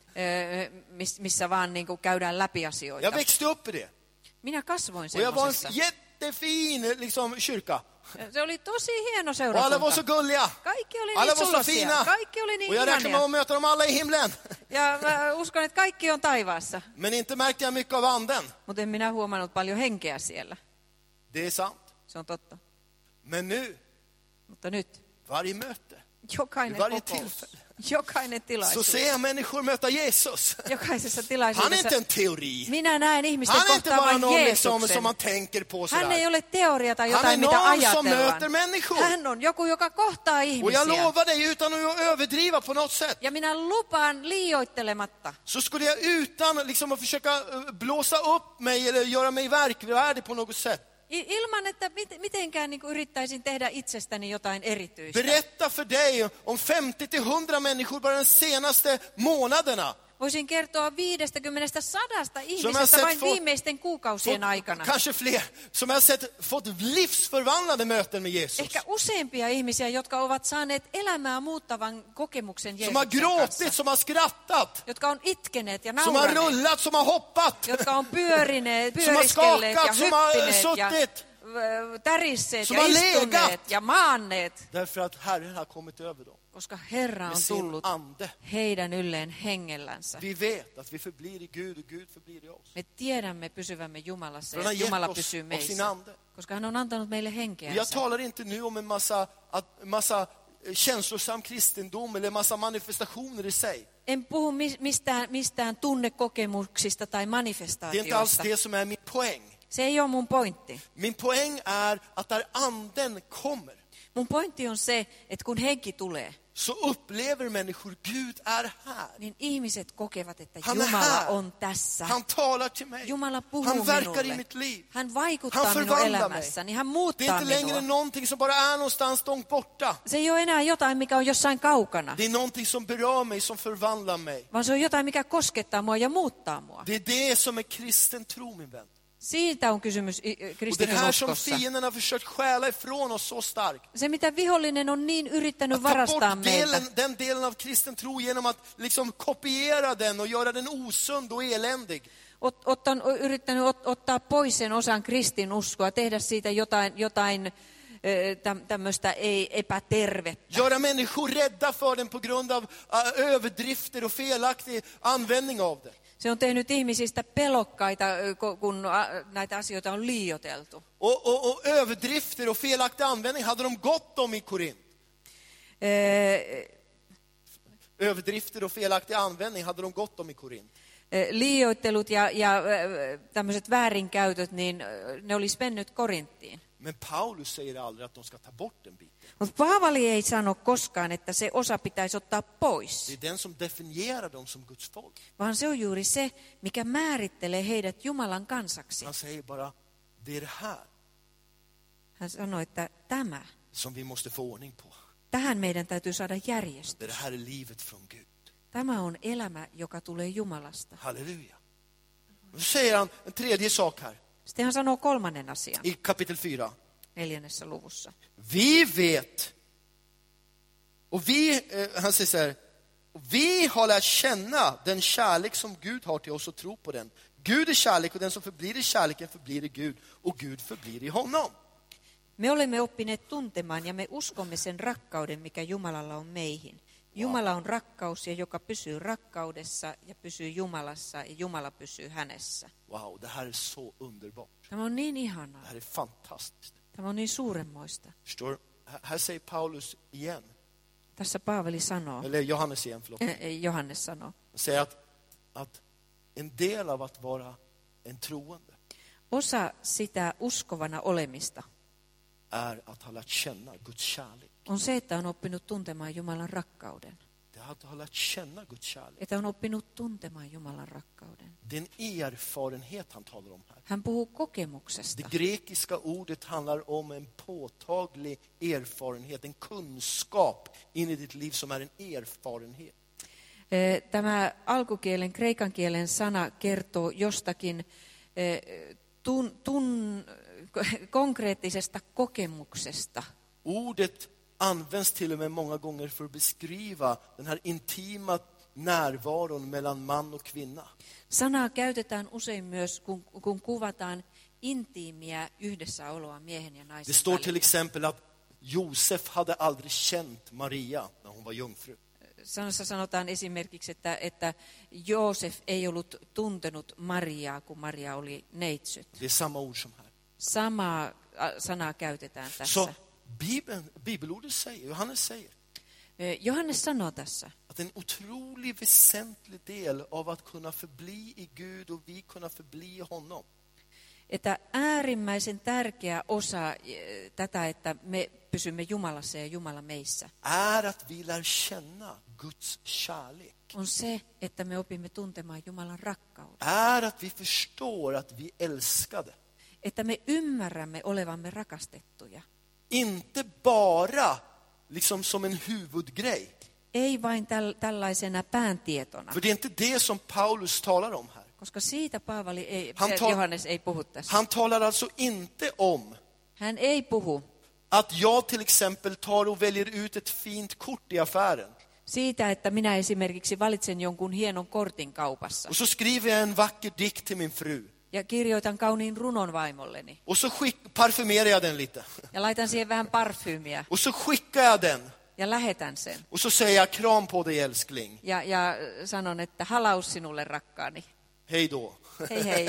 äh, miss, missä vaan niin kuin käydään läpi asioita.
Jag växte upp i det.
Minä kasvoin
Och jag var en
semmoisessa.
jättefin liksom, kyrka.
Se oli tosi hieno
Och alla var så
seurakunta.
gulliga.
Kaikki oli
Alla
niin
var så
sulosia.
fina.
Kaikki oli niin
Och jag räknar med
ihania.
att möta dem alla i himlen.
Ja mä uskon, että kaikki on taivaassa.
Men inte märkte jag mycket av anden.
Mutta en minä huomannut paljon henkeä siellä.
Det är sant.
Se on totta.
Men nu,
Mutta nyt,
varje möte,
jokainen
varje
kokous,
tillfälle,
jokainen
så
tilaisuus,
ser jag människor möta Jesus.
jokaisessa
Han är
tilaisuudessa
inte en teori.
minä näen ihmisten
Han är inte bara
kohtaavan
någon liksom,
Jeesuksen.
som man tänker på
Hän ei
sådär.
ole teoria tai
Han är
jotain, mitä
någon som möter
ajatellaan.
människor.
Hän on joku, joka kohtaa
Och jag
ihmisiä.
lovar dig, utan att överdriva på något sätt,
Ja minä lupaan liioittelematta,
så skulle jag utan liksom, att försöka eh, blåsa upp mig eller göra mig verkvärdig på något sätt,
I- ilman että mit, mitenkään niin kuin yrittäisin tehdä itsestäni jotain erityistä.
berätta för dig om femtio till hundra människor bara de senaste månaderna.
Voisin kertoa viidestäkymmenestä sadasta
Som jag
ihmisestä
sett
vain
fått-
viimeisten kuukausien aikana.
Kanske fler, som jag har sett fått livsförvandlande möten med Jesus.
Ehkä useampia ihmisiä, jotka ovat saaneet elämää muuttavan kokemuksen
Som har
Jeesuksen kanssa.
gråtit, som har skrattat,
Jotka on itkeneet ja
som har
nauraneet.
rullat, som har hoppat,
Jotka on pyörineet,
Som har
pyöriskelleet ja
skakat, som har
hyppineet ja
suttit.
ö, tärisseet
Som
ja
har
istuneet
legat.
ja maanneet.
därför att Herren har kommit över dem
Koska Herra
med
on
sin
tullut
ande.
heidän ylleen hengellänsä.
Vi vet att vi förblir i Gud och Gud förblir i oss.
Me tiedämme pysyvämme Jumalassa
För han
ja
har
Jumala
gett oss
pysyy
av sin
meissä.
ande.
Koska hän on antanut meille
Jag
henkeänsä.
talar inte nu om en massa, att- massa eh, känslosam kristendom eller en massa manifestationer i sig.
En puhu mis- mistään, mistään tunnekokemuksista tai
Det är inte alls
manifestaatioista.
det som är min poäng.
Se ei ole mun pointti.
Min poäng är att där anden kommer
Mun pointti on se, että kun henki tulee,
så upplever människor Gud är här.
niin ihmiset kokevat, että
Han är
Jumala
här.
on tässä.
Han talar till mig.
Jumala puhuu
Han verkar i
minulle.
mitt liv.
Hän vaikuttaa
Han
minun
förvandlar mig.
elämässäni. Hän
Det är
muuttaa
inte längre
minua.
någonting som bara är någonstans långt borta.
Se ei ole enää jotain, mikä on jossain kaukana,
Det är någonting som berör mig, som förvandlar mig.
vaan se on jotain, mikä koskettaa mua ja muuttaa mua.
Det är det som är kristen tro, min vän.
Siitä on kysymys i- i-
Och det
kristityn
här som
uskossa.
fienden har försökt stjäla ifrån oss så starkt.
Se, mitä vihollinen on niin yrittänyt
Att ta
varastaa
bort
meiltä.
delen, den delen av kristen tro genom att liksom kopiera den och göra den osund och eländig.
Ot, ottan, o- yrittänyt ot, ottaa pois sen osan kristinuskoa, tehdä siitä jotain, jotain ö, täm, tämmöistä ei, epätervettä.
Göra människor rädda för den på grund av uh, överdrifter och felaktig användning av det.
Se on tehnyt ihmisistä pelokkaita, ö, ko- kun a, näitä asioita on liioiteltu.
Och, och, och överdrifter och felaktig användning hade de gott om i Korint.
Ö,
Överdrifter och felaktig användning hade de gott om i Korint.
ö, liioittelut ja, ja ö, tämmöiset väärinkäytöt, niin ö, ne olisi mennyt Korinttiin.
Men Paulus säger aldrig att de ska ta bort den biten.
Mutta Paavali ei sano koskaan, että se osa pitäisi ottaa pois,
Det är den som definierar dem som Guds folk.
vaan se on juuri se, mikä määrittelee heidät Jumalan kansaksi.
Han säger bara, det är det här
Hän sanoi, että tämä,
som vi måste få ordning på.
tähän meidän täytyy saada järjestys.
Det är det här är livet från Gud.
Tämä on elämä, joka tulee Jumalasta.
Halleluja. Så säger han en tredje sak här
Sitten hän sanoo kolmannen asian
i kapitel fyra.
neljännessä luvussa.
Vi vet, och vi, eh, han säger så här, vi har lärt känna den kärlek som Gud har till oss och tro på den. Gud är kärlek och den som förblir i kärleken förblir i Gud och Gud förblir i honom.
Me olemme oppineet tuntemaan ja me uskomme sen rakkauden, mikä Jumalalla on meihin. Jumala on rakkaus ja joka pysyy rakkaudessa ja pysyy Jumalassa ja Jumala pysyy hänessä.
Wow, det här är så underbart.
Tämä on niin
Det
ihanaa.
här är fantastiskt.
Tämä on niin suuremmoista.
Förstår? Här säger Paulus igen,
Tässä Paavali sanoo,
eller Johannes igen, förlåt.
eh, Johannes sanoo,
Han säger att, att en del av att vara en troende
osa sitä uskovana olemista
är att ha lärt känna Guds kärlek.
on se, että on oppinut tuntemaan Jumalan rakkauden.
Det är att ha lärt känna Guds kärlek.
Että on oppinut tuntemaan Jumalan rakkauden.
Det är en erfarenhet han talar om här.
Hän puhuu kokemuksesta.
Det grekiska ordet handlar om en påtaglig erfarenhet, en kunskap in i ditt liv som är en erfarenhet.
Eh, Tämä alkukielen, kreikan kielen sana kertoo jostakin eh, tun, tun, konkreettisesta kokemuksesta.
Ordet används till och med många gånger för att beskriva den här intima närvaron mellan man och kvinna.
Sanaa käytetään usein myös, kun, kun kuvataan intiimiä yhdessäoloa miehen ja
Det
naisen
står till
välillä.
exempel att Josef hade aldrig känt Maria när hon var jungfru.
Sanassa sanotaan esimerkiksi, että, että Joosef ei ollut tuntenut Mariaa, kun Maria oli neitsyt.
Det är samma ord som här.
Samaa äh, sanaa käytetään tässä.
Så Bibeln, bibelordet säger, Johannes säger,
Eh, Johannes sanoo tässä,
att en otroligt väsentlig del av att kunna förbli i Gud och vi kunna förbli i honom
että äärimmäisen tärkeä osa eh, tätä, että me pysymme Jumalassa ja Jumala meissä,
är att vi lär känna Guds kärlek.
on se, että me opimme tuntemaan Jumalan rakkauden.
Är att vi förstår att vi älskade.
Että me ymmärrämme olevamme rakastettuja.
Inte bara liksom som en huvudgrej.
Ei vain täl, tällaisena pääntietona,
För det är inte det som Paulus talar om här.
koska siitä Paavali ei,
Han
eh,
tar-
Johannes ei puhu tässä.
Han talar alltså inte om
Hän ei puhu
att jag till exempel tar och väljer ut ett fint kort i affären.
siitä, että minä esimerkiksi valitsen jonkun hienon kortin kaupassa
Och så skriver jag en vacker dikt till min fru.
ja kirjoitan kauniin runon vaimolleni
Och så skick, parfymerar jag den lite.
ja laitan siihen vähän parfyymiä
Och så skickar jag den.
ja lähetän sen.
Och så säger jag kram på dig älskling.
Ja, ja sanon, että halaus sinulle rakkaani.
Hej då.
Hei hei.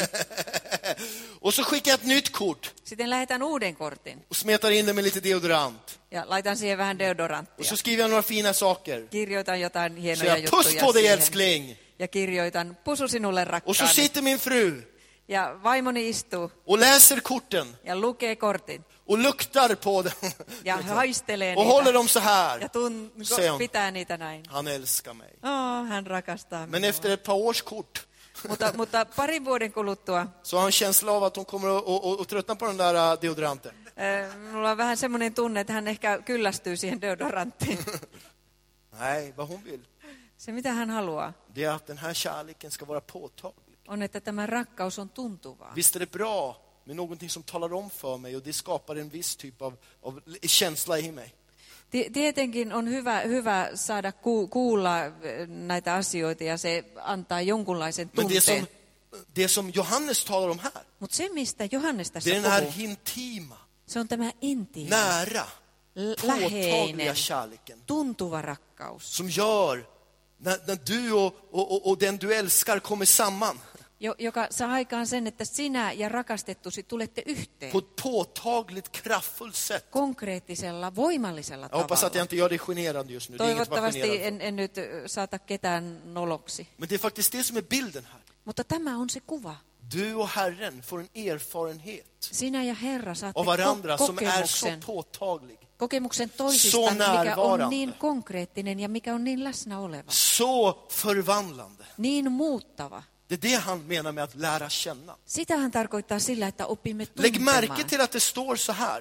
Och så skickar jag ett nytt kort
Sitten lähetän uuden kortin
och smetar in det med lite deodorant.
ja laitan siihen vähän
Och
deodoranttia.
så skriver jag några fina saker.
Kirjoitan jotain
Så
hienoja
jag puss
juttuja
på dig
siihen.
älskling.
Ja kirjoitan pusu sinulle
Och så
rakkaani.
sitter min fru
Ja vaimoni istuu
och läser korten
ja lukee kortin
och luktar på den.
ja haistelee
Och håller
niitä
dem så här.
ja tun,
Säger hon,
pitää niitä näin.
han älskar mig.
Oh, hän rakastaa
Men
minua.
efter ett par års kort
Mutta, mutta parin vuoden kuluttua
så har han en känsla av att hon kommer att, att, att tröttna på den där äh, deodoranten.
eh, mulla on vähän semmoinen tunne, että hän ehkä kyllästyy siihen deodoranttiin.
Nej, vad hon vill,
Se mitä hän haluaa
det är att den här kärleken ska vara påtaglig.
on, että tämä rakkaus on tuntuvaa.
Visst är det bra med någonting som talar om för mig och det skapar en viss typ av, av känsla i mig.
Tietenkin on hyvä, hyvä saada ku, kuulla eh, näitä asioita ja se antaa jonkunlaisen
Men det som,
tunteen.
det som Johannes talar om här,
Mutta se, mistä Johannes
det är
tässä
den här
puhuu,
intima,
se on tämä intiimi,
nära,
l-
påtagliga
läheinen,
kärleken
tuntuva rakkaus,
som gör när, när du och, och, och den du älskar kommer samman
jo, joka saa aikaan sen, että sinä ja rakastettusi tulette yhteen
på ett påtagligt, kraftfullt sätt.
konkreettisella, voimallisella
Jag hoppas att jag
tavalla.
inte gör dig generad just nu. Det är inget att vara
Toivottavasti
generad
en,
för.
en nyt ö, saata ketään noloksi.
Men det är faktiskt det som är bilden här.
Mutta tämä on se kuva.
Du och Herren får en erfarenhet
Sinä ja Herra saatte
av varandra
ko-
som är så
kokemuksen,
påtaglig,
kokemuksen
Så
toisista, mikä
närvarande.
on niin konkreettinen ja mikä on niin läsnä oleva.
så förvandlande.
Niin muuttava.
Det är det han menar med att lära känna.
Sitä hän tarkoittaa sillä, että opimme
Lägg märke
tuntemaan.
till att det står så här.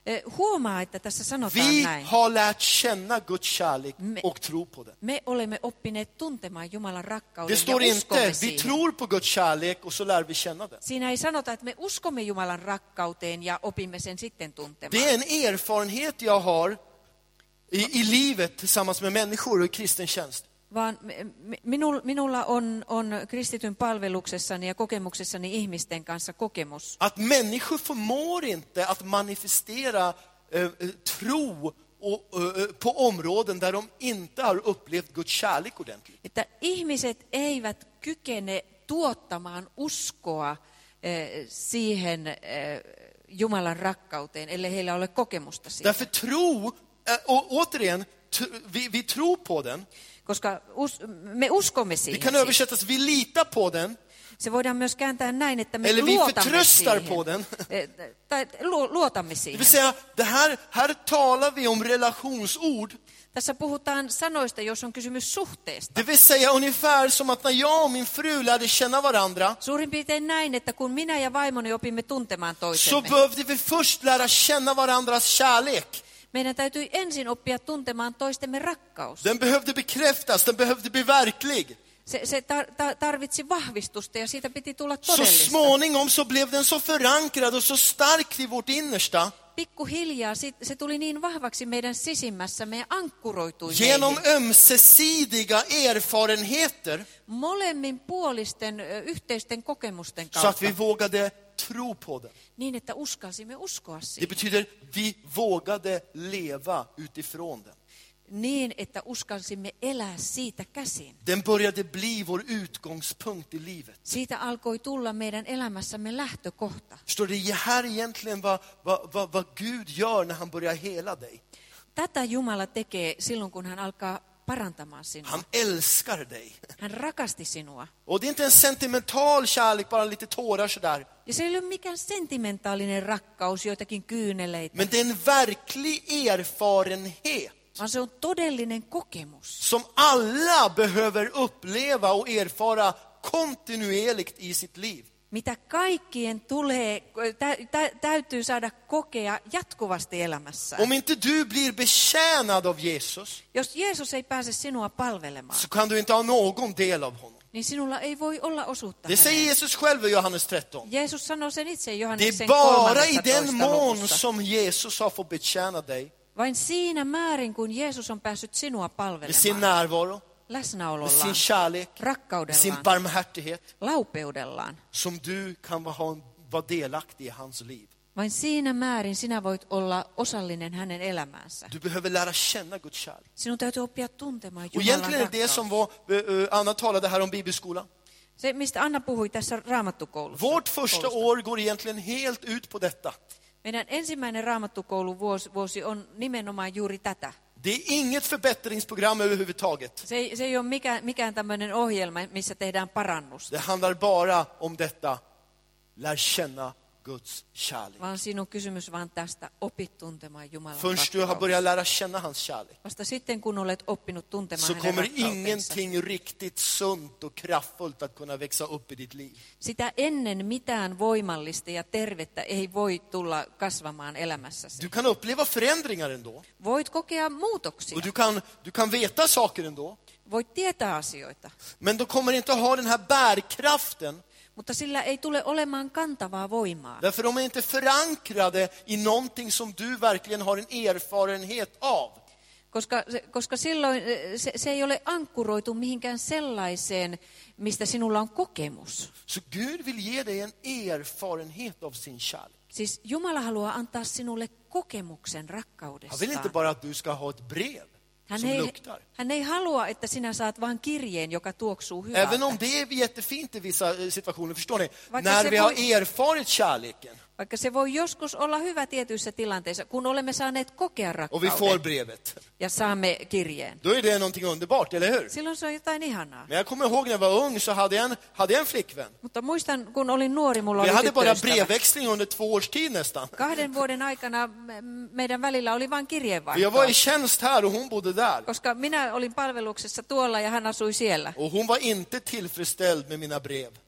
Huomaa, että tässä sanotaan
Vi
näin.
har lärt känna Guds kärlek
Me-
och tro på den.
Me olemme oppineet tuntemaan Jumalan
Det
rakkauden
står
ja uskomme
inte, vi
siihen.
tror på Guds kärlek och så lär vi känna den.
Siinä ei sanota, että me uskomme Jumalan rakkauteen ja opimme sen sitten tuntemaan.
Det är en erfarenhet jag har i, i livet tillsammans med människor och i kristen tjänst.
Vaan minulla, minulla on, on kristityn palveluksessani ja kokemuksessani ihmisten kanssa kokemus.
Att människor förmår inte att manifestera eh, tro och, eh, på områden där de inte har upplevt Guds kärlek ordentligt.
Että ihmiset eivät kykene tuottamaan uskoa eh, siihen eh, Jumalan rakkauteen, ellei heillä ole kokemusta siitä.
Därför tro, eh, och återigen, t- vi, vi tror på den.
Koska us, me uskomme
Det
siihen.
kan
siis.
översättas, vi litar på den.
Se voidaan myös kääntää näin, että me
Eller vi
luotamme
förtröstar
siihen.
på den.
Eh, Tai lu- luotamme
Det
siihen.
vill säga, det här, här talar vi om relationsord.
Tässä puhutaan sanoista, jos on kysymys suhteesta.
Det vill säga ungefär som att när jag och min fru lärde känna varandra,
Suurin piirtein näin, että kun minä ja vaimoni opimme tuntemaan
så
toisemme,
behövde vi först lära känna varandras kärlek.
meidän täytyi ensin oppia tuntemaan toistemme rakkaus.
Den behövde bekräftas, den behövde bli verklig.
Se, se tar, ta, tarvitsi vahvistusta ja siitä piti tulla
Så
todellista.
småningom så blev den så förankrad och så stark i vårt innersta.
Pikkuhiljaa sit- se tuli niin vahvaksi meidän sisimmässämme ja ankkuroitui
Genom
meihin.
ömsesidiga erfarenheter
Molemmin puolisten ö, yhteisten kokemusten
så att vi
kautta,
vågade tro på den.
niin että uskalsimme uskoa
Det
siihen.
betyder vi vågade leva utifrån den.
Niin, että uskalsimme elää siitä käsin.
Den började bli vår utgångspunkt i livet.
Siitä alkoi tulla meidän elämässämme lähtökohta.
Förstår du, det här är egentligen vad, vad, vad, vad Gud gör när han börjar hela dig.
Tätä Jumala tekee silloin, kun hän alkaa parantamaan sinua.
Han älskar dig.
Hän rakasti sinua.
Och det är inte en sentimental kärlek, bara lite tårar sådär.
Ja se ei ole mikään sentimentaalinen rakkaus, joitakin kyyneleitä,
Men det är en verklig erfarenhet
vaan se on todellinen kokemus,
som alla behöver uppleva och erfara kontinuerligt i sitt liv.
mitä kaikkien tulee, tä, tä, täytyy saada kokea jatkuvasti elämässä.
Om inte du blir betjänad av Jesus
Jos Jeesus ei pääse sinua palvelemaan,
så kan du inte ha någon del av honom.
niin sinulla ei voi olla osuutta
Det säger
häneen.
Jesus själv i Johannes tretton.
Jeesus sanoo sen itse
Det är
Johanneksen
bara i den
kolmannessatoista
mån
luvussa.
som Jesus har fått betjäna dig
Vain siinä määrin, kun Jeesus on päässyt sinua
med sin
palvelemaan,
närvaro, med sin
läsnäolollaan,
kärlek, med sin
rakkaudellaan,
barmhärtighet,
laupeudellaan.
som du kan vara, vara delaktig i hans liv.
Vain siinä määrin sinä voit olla osallinen hänen elämäänsä.
Du behöver lära känna Guds kärlek.
Sinun täytyy oppia tuntemaan
Och
Jumalan
egentligen är det
rakkaus.
som var, eh, Anna talade här om bibelskolan.
Se, mistä Anna puhui tässä raamattukoulussa.
Vårt första år går egentligen helt ut på detta.
Meidän ensimmäinen raamattukouluvuosi vuosi on nimenomaan juuri tätä.
Det är inget förbättringsprogram överhuvudtaget.
Se ei, se ei ole mikään, mikään tämmöinen ohjelma, missä tehdään parannusta,
Det handlar bara om detta. Lär känna Guds kärlek.
vaan siinä on kysymys vaan tästä, opit tuntemaan Jumalan
Först du har
rakkaus.
börjat lära känna hans kärlek,
Vasta sitten, kun olet oppinut tuntemaan
så
hänen
kommer
rakkautensa.
ingenting riktigt sunt och kraftfullt att kunna växa upp i ditt liv.
Sitä ennen mitään voimallista ja tervettä ei voi tulla kasvamaan elämässäsi.
Du kan uppleva förändringar ändå.
Voit kokea muutoksia,
Och du kan, du kan veta saker ändå.
voit tietää asioita,
Men de kommer inte ha den här bärkraften.
mutta sillä ei tule olemaan kantavaa voimaa.
Därför de är inte förankrade i någonting som du verkligen har en erfarenhet av.
Koska, se- koska silloin eh, se, se ei ole ankkuroitu mihinkään sellaiseen, mistä sinulla on kokemus.
Så Gud vill ge dig en erfarenhet av sin kärlek.
Siis Jumala haluaa antaa sinulle kokemuksen
Han vill inte
rakkaudestaan.
bara att du ska ha ett brev
Hän
som
ei,
luktar.
hän ei halua, että sinä saat vain kirjeen, joka tuoksuu
Även
hyvältä.
om det är jättefint i vissa eh, situationer, förstår ni?
Vaikka
När
se
vi har
voi-
erfarit kärleken
Vaikka se voi joskus olla hyvä tietyissä tilanteissa, kun olemme saaneet kokea
och vi får
rakkauden
brevet,
ja saamme kirjeen.
då är det någonting underbart, eller hur?
Silloin se on jotain ihanaa.
Men jag kommer ihåg när jag var ung så hade jag en, hade jag en flickvän.
Mutta muistan, kun olin nuori, mulla
Vi
oli
hade bara
tyttöystävä.
brevväxling under två års tid nästan.
Kahden vuoden aikana me- meidän välillä oli vain
För jag
kirjeenvaihtoa.
var i tjänst här och hon bodde där.
Koska minä olin palveluksessa tuolla ja hän asui siellä.
Och hon var inte tillfredsställd med mina brev.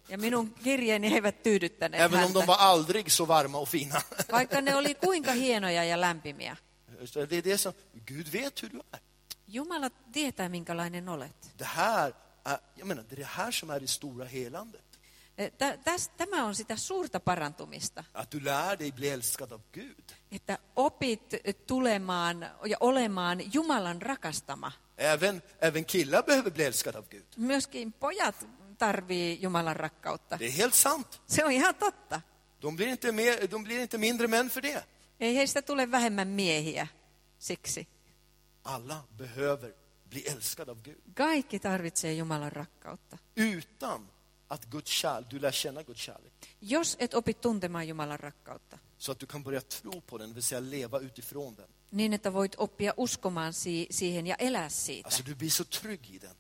Ja minun kirjeeni eivät tyydyttäneet
Även om de
häntä,
var aldrig så varma och fina.
vaikka ne oli kuinka hienoja ja lämpimiä.
Det är det som, Gud vet hur du är.
Jumala tietää, minkälainen olet.
Det här är, jag menar, det är det här som är det stora helandet.
Tä- täs- Tämä on sitä suurta parantumista,
Att du lär dig bli älskad av Gud.
että opit tulemaan ja olemaan Jumalan rakastama.
Även, även killar behöver bli älskade av Gud.
Myöskin pojat tarvii Jumalan rakkautta.
Det är helt sant.
Se on ihan totta.
De blir inte, mer, de blir inte mindre män för det.
Ei heistä tule vähemmän miehiä siksi.
Alla behöver bli älskade av Gud.
Kaikki tarvitsee Jumalan rakkautta.
Utan att Guds kärlek, du lär känna Guds kärlek.
Jos et opi tuntemaan Jumalan rakkautta,
Så att du kan börja tro på den, det vill säga leva utifrån den.
niin että voit oppia uskomaan si- siihen ja elää siitä.
Alltså du blir så trygg i den.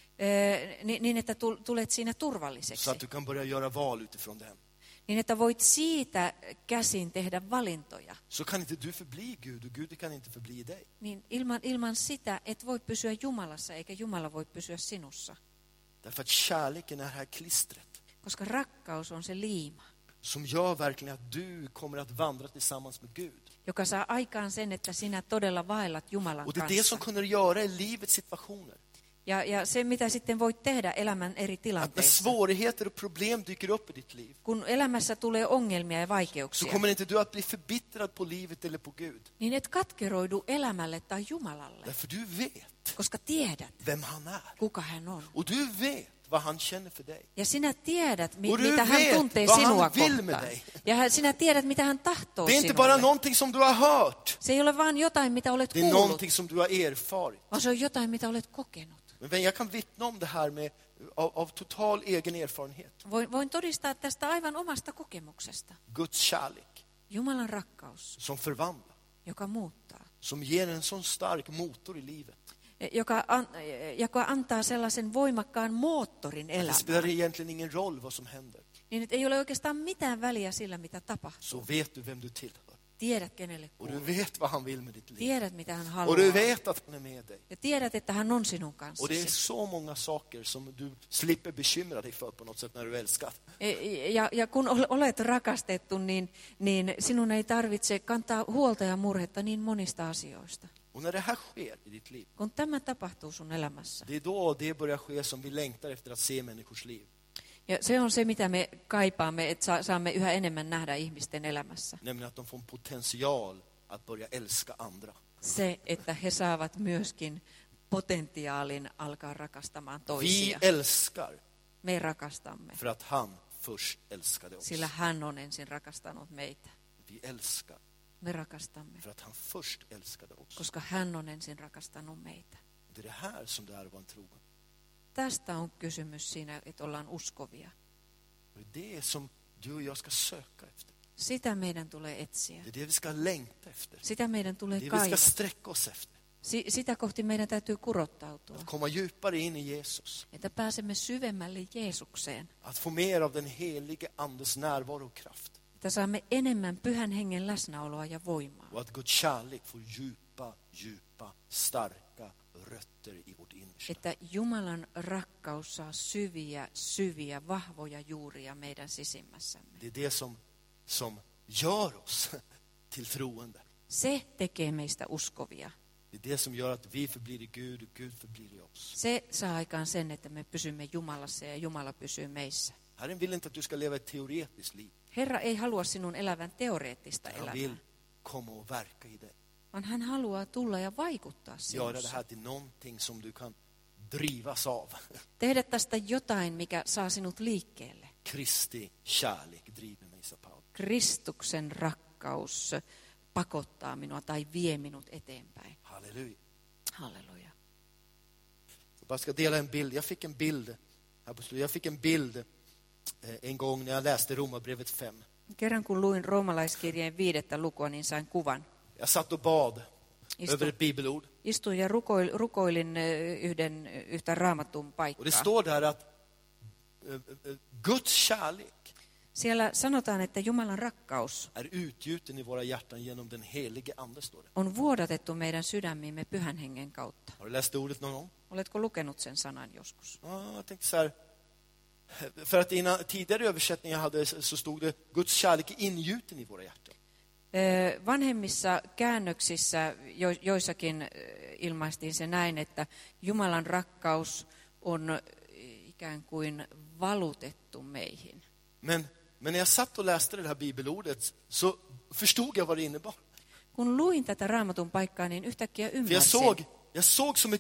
Ee, ni- niin, että tul- tulet siinä
Så
turvalliseksi.
att du kan börja göra val utifrån den.
Niin, että voit siitä käsin tehdä valintoja.
Så kan inte du förbli Gud och Gud kan inte förbli dig.
Niin ilman, ilman sitä et voi pysyä Jumalassa, eikä Jumala voi pysyä sinussa.
Därför att kärleken är det här klistret.
Koska rakkaus on se liima,
Som gör verkligen att du kommer att vandra tillsammans med Gud.
joka saa aikaan sen, että sinä todella vaellat Jumalan
Och det är det som
kanssa.
kunde göra i livets situationer.
Ja, ja se, mitä sitten voit tehdä elämän eri
Att när
tilanteissa.
svårigheter och problem dyker upp i ditt liv,
Kun elämässä tulee ongelmia ja
så
vaikeuksia,
kommer inte du att bli förbittrad på livet eller på Gud.
niin et katkeroidu elämälle tai Jumalalle,
Därför du vet
koska tiedät,
vem han är.
kuka hän on.
Och du vet vad han känner för dig.
Ja sinä tiedät, mi-
Och du
mitä hän
vet
tuntee
vad han
sinua
vill med
kohtaan.
dig.
Ja hän- sinä tiedät, mitä hän tahtoo
Det är inte bara
sinulle.
någonting som du har hört.
Se ei ole vain jotain, mitä olet
Det är
kuullut,
någonting som du har erfarit.
vaan se on jotain, mitä olet kokenut.
Men vän, jag kan vittna om det här med, av, av total egen erfarenhet.
Voin, voin todistaa tästä aivan omasta kokemuksesta.
Guds kärlek
Jumalan rakkaus,
som förvandlar.
joka muuttaa,
Som ger en sån stark motor i livet.
joka, an, joka antaa sellaisen voimakkaan moottorin
Det spelar
elämään.
egentligen ingen roll vad som händer.
Niin, että ei ole oikeastaan mitään väliä sillä, mitä tapahtuu.
Så vet du vem du tillhör.
Tiedät, kenelle
Och du
kuuluu.
vet vad han vill med ditt liv.
Tiedät, mitä hän
Och
haluaa.
du vet att han är med dig.
Ja tiedät, että hän on sinun
Och det är
kanssasi.
så många saker som du slipper bekymra dig för på något sätt när du är älskad.
E- Ja, ja kun ol- olet rakastettu, niin, niin sinun ei tarvitse kantaa huolta ja murhetta niin monista asioista.
Och när det här sker i ditt liv,
Kun tämä tapahtuu sun elämässä.
det är då det börjar ske som vi längtar efter att se människors liv.
Ja se on se, mitä me kaipaamme, että sa- saamme yhä enemmän nähdä ihmisten elämässä.
Nämligen att de får en potential att börja älska andra.
Se, että he saavat myöskin potentiaalin alkaa rakastamaan
Vi
toisia.
älskar
Me rakastamme,
för att han först älskade oss.
sillä hän on ensin rakastanut meitä.
Vi älskar
Me rakastamme,
för att han först älskade oss.
koska hän on ensin rakastanut meitä.
Det är det här som det är att vara en troende.
Tästä on kysymys siinä, että ollaan uskovia.
Och det är det som du och jag ska söka efter.
Sitä meidän tulee etsiä.
Det är det vi ska längta efter.
Sitä meidän
Det
tulee
är det vi ska
kaivata.
sträcka oss efter.
Si- sitä kohti meidän täytyy kurottautua,
Att komma djupare in i Jesus.
että pääsemme syvemmälle Jeesukseen,
Att få mer av den helige andes närvaro och kraft.
että saamme enemmän pyhän hengen läsnäoloa ja voimaa.
Och att Guds kärlek får djupa, djupa, starka rötter i vårt innersta.
Että Jumalan rakkaus saa syviä, syviä, vahvoja juuria meidän sisimmässämme.
Det är det som, som gör oss till troende.
Se tekee meistä uskovia.
Det är det som gör att vi förblir i Gud och Gud förblir i oss.
Se saa aikaan sen, että me pysymme Jumalassa ja Jumala pysyy meissä.
Herren vill inte att du ska leva ett teoretiskt liv.
Herra ei halua sinun elävän teoreettista
Han vill
elämää,
komma och verka i dig.
vaan hän haluaa tulla ja vaikuttaa
Göra det
sinussa.
här till någonting som du kan drivas av.
Tehdä tästä jotain, mikä saa sinut liikkeelle.
Kristi kärlek driver mig, sa Paulus.
Kristuksen rakkaus pakottaa minua tai vie minut eteenpäin.
Halleluja.
Halleluja.
Jag bara ska dela en bild. Jag fick en bild här på slutet. Jag fick en bild eh, en gång när jag läste Romarbrevet fem.
Kerran kun luin roomalaiskirjeen viidettä lukua, niin sain kuvan.
Jag satt och bad
Istu,
över ett bibelord.
istuin ja rukoil, rukoilin ö, yhden, yhtä raamatun
Och det
paikkaa.
står där att eh, eh, Guds kärlek
Siellä sanotaan, että Jumalan rakkaus
är utgjuten i våra hjärtan genom den helige ande, står det.
on vuodatettu meidän sydämiimme pyhän hengen kautta.
Har du läst ordet någon gång?
Oletko lukenut sen sanan joskus?
Ja, jag tänkte så här. För att i en tidigare översättning jag hade så stod det Guds kärlek är ingjuten i våra hjärtan.
Vanhemmissa käännöksissä jo, joissakin ilmaistiin se näin, että Jumalan rakkaus on ikään kuin valutettu meihin.
Men, men när jag satt och läste det här bibelordet så förstod jag vad det innebar.
Kun luin tätä Raamatun paikkaa, niin yhtäkkiä
För jag
ymmärsin.
såg, jag såg som ett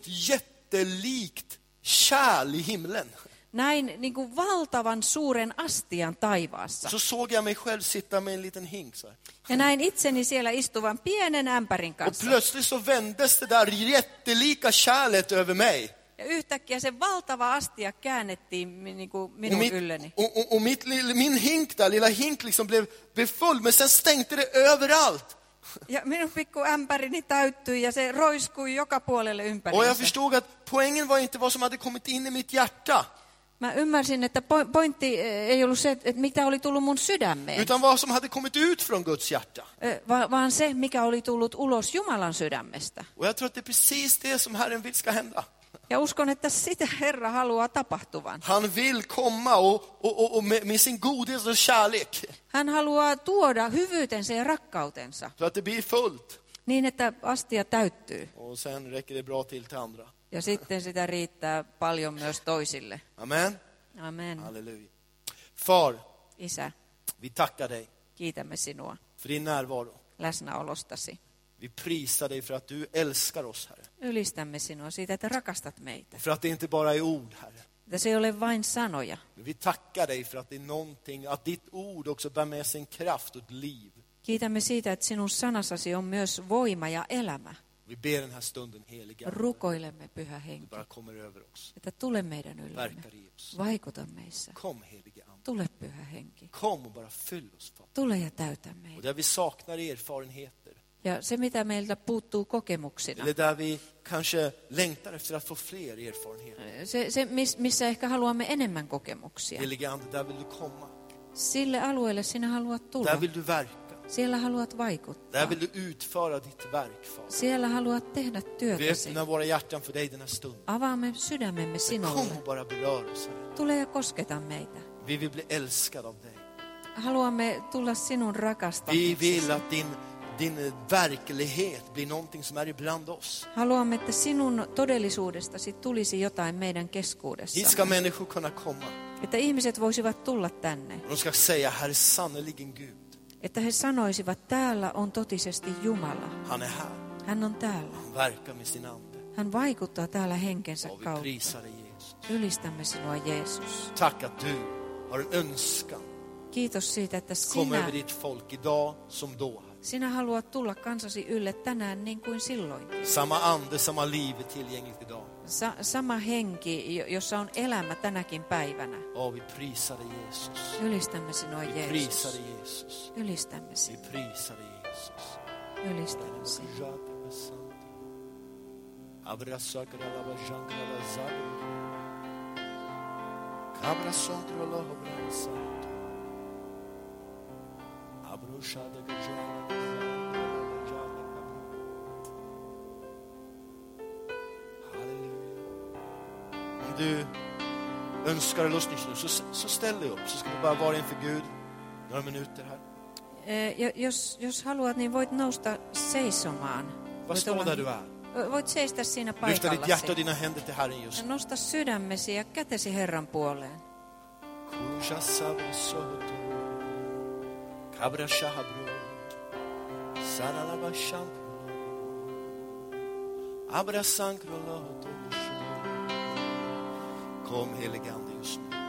jättelikt kärl i himlen.
Näin niin kuin valtavan suuren astian taivaassa.
Så såg jag mig själv sitta med en liten hink så här.
Ja näin itseni siellä istuvan pienen ämpärin
Och
kanssa.
plötsligt så vändes det där jättelika kärlet över mig.
Ja yhtäkkiä se valtava astia käännettiin niin kuin
Och,
minun
mitt,
ylleni.
och, och, och mitt, min hink där, lilla hink liksom blev, blev full, men sen stänkte det överallt.
Ja minun pikku ämpärini täyttyi ja se roiskui joka puolelle
Och jag
ympäriinsä.
förstod att poängen var inte vad som hade kommit in i mitt hjärta.
Mä ymmärsin, että pointti ei ollut se, että mitä oli tullut mun sydämeen,
Utan vad som hade kommit ut från Guds hjärta.
Va- vaan se, mikä oli tullut ulos Jumalan sydämestä.
Och jag tror att det är precis det som Herren vill ska hända.
Ja uskon, että sitä Herra haluaa tapahtuvan.
Han vill komma och, och, och, och med, med sin godhet och kärlek.
Hän haluaa tuoda hyvyytensä ja rakkautensa
Så att det blir fullt.
niin, että astia täyttyy.
Och sen räcker det bra till till andra.
Ja sitten sitä riittää paljon myös toisille.
Amen.
Amen.
Halleluja. Far,
Isä,
vi tackar dig
kiitämme sinua
för din närvaro.
läsnäolostasi.
Vi prisar dig för att du älskar oss, Herre.
Ylistämme sinua siitä, että rakastat meitä.
Och för att det inte bara är ord, Herre.
Että se ei ole vain sanoja.
Men vi tackar dig för att det är någonting, att ditt ord också bär med sin kraft och ett liv.
Kiitämme siitä, että sinun sanasasi on myös voima ja elämä.
Vi ber den här stunden, heliga,
Rukoilemme, Pyhä
du
Henki,
bara kommer över oss.
että tule meidän yllemme.
Verkar i oss.
Vaikuta meissä.
Kom, heliga Ande.
Tule, Pyhä Henki.
Kom och bara fyll oss, Far.
Tule ja täytä
Och
meitä.
där vi saknar erfarenheter,
Ja se, mitä meiltä puuttuu kokemuksina,
eller där vi kanske längtar efter att få fler erfarenheter.
se, se miss, missä ehkä haluamme enemmän kokemuksia,
Heliga Ande, där vill du komma.
sille alueelle sinä haluat tulla.
Där vill du verka.
Siellä haluat vaikuttaa.
Där vill du utföra ditt verk, Far.
Siellä haluat tehdä
Vi
työtäsi.
öppnar våra hjärtan för dig den här stunden.
Avaamme sydämemme
Kom
sinulle.
och bara berör oss, Herre.
Tule ja kosketa meitä.
Vi vill bli älskade av dig.
Haluamme tulla sinun
Vi
rakastamiseksi.
vill att din, din verklighet blir någonting som är ibland oss.
Haluamme, että sinun todellisuudestasi tulisi jotain meidän
Hit ska
keskuudessa.
människor kunna komma.
Että ihmiset voisivat tulla tänne.
Och de ska säga, här är sannerligen Gud.
Että he sanoisivat, täällä on totisesti Jumala.
Han är här.
Hän on täällä.
Han verkar med sin ande.
Hän vaikuttaa täällä henkensä
Och vi
kautta.
prisar dig, Jesus.
Ylistämme sinua, Jeesus.
Tack att du har en önskan.
Kiitos siitä, että
Kom
sinä,
över ditt folk idag som då.
sinä haluat tulla kansasi ylle tänään niin kuin silloin.
Samma ande, samma liv är tillgängligt idag.
Sa- sama henki, jo- jossa on elämä tänäkin päivänä.
Ja, vi prisar dig, Jesus.
Ylistämme sinua,
Vi prisar
Jeesus.
dig, Jesus.
Ylistämme
Vi
sinua.
prisar dig, Jesus.
Ylistämme sinua.
Abra sakra la vajankra la zabra. Kabra sondra la hobra santo. Abro shada gajala gajala kabra. Halleluja. Om du önskar en lustning nu så, så ställ dig upp, så ska du bara vara inför Gud några minuter här.
Eh, jo- Jos, jos haluat, niin voit nousta seisomaan.
Bara
Voit,
stå
olla-
där du är.
voit seistä siinä
Lyfta ditt hjärta och
paikallasi.
dina händer till Herren just nu.
Nosta sydämesi ja kätesi Herran puoleen.
Kuja sabra soto. Kabra shahabro. Saralaba shampro. Abra sankro loto. Kom, helige Ande, just nu.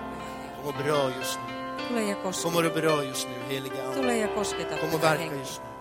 Kom och berör just nu.
Tule ja
Kom
kosketa.
och berör just nu, helige Ande.
Tule ja kosketa,
Kom och
Pyhä
verka
Henki.
just nu.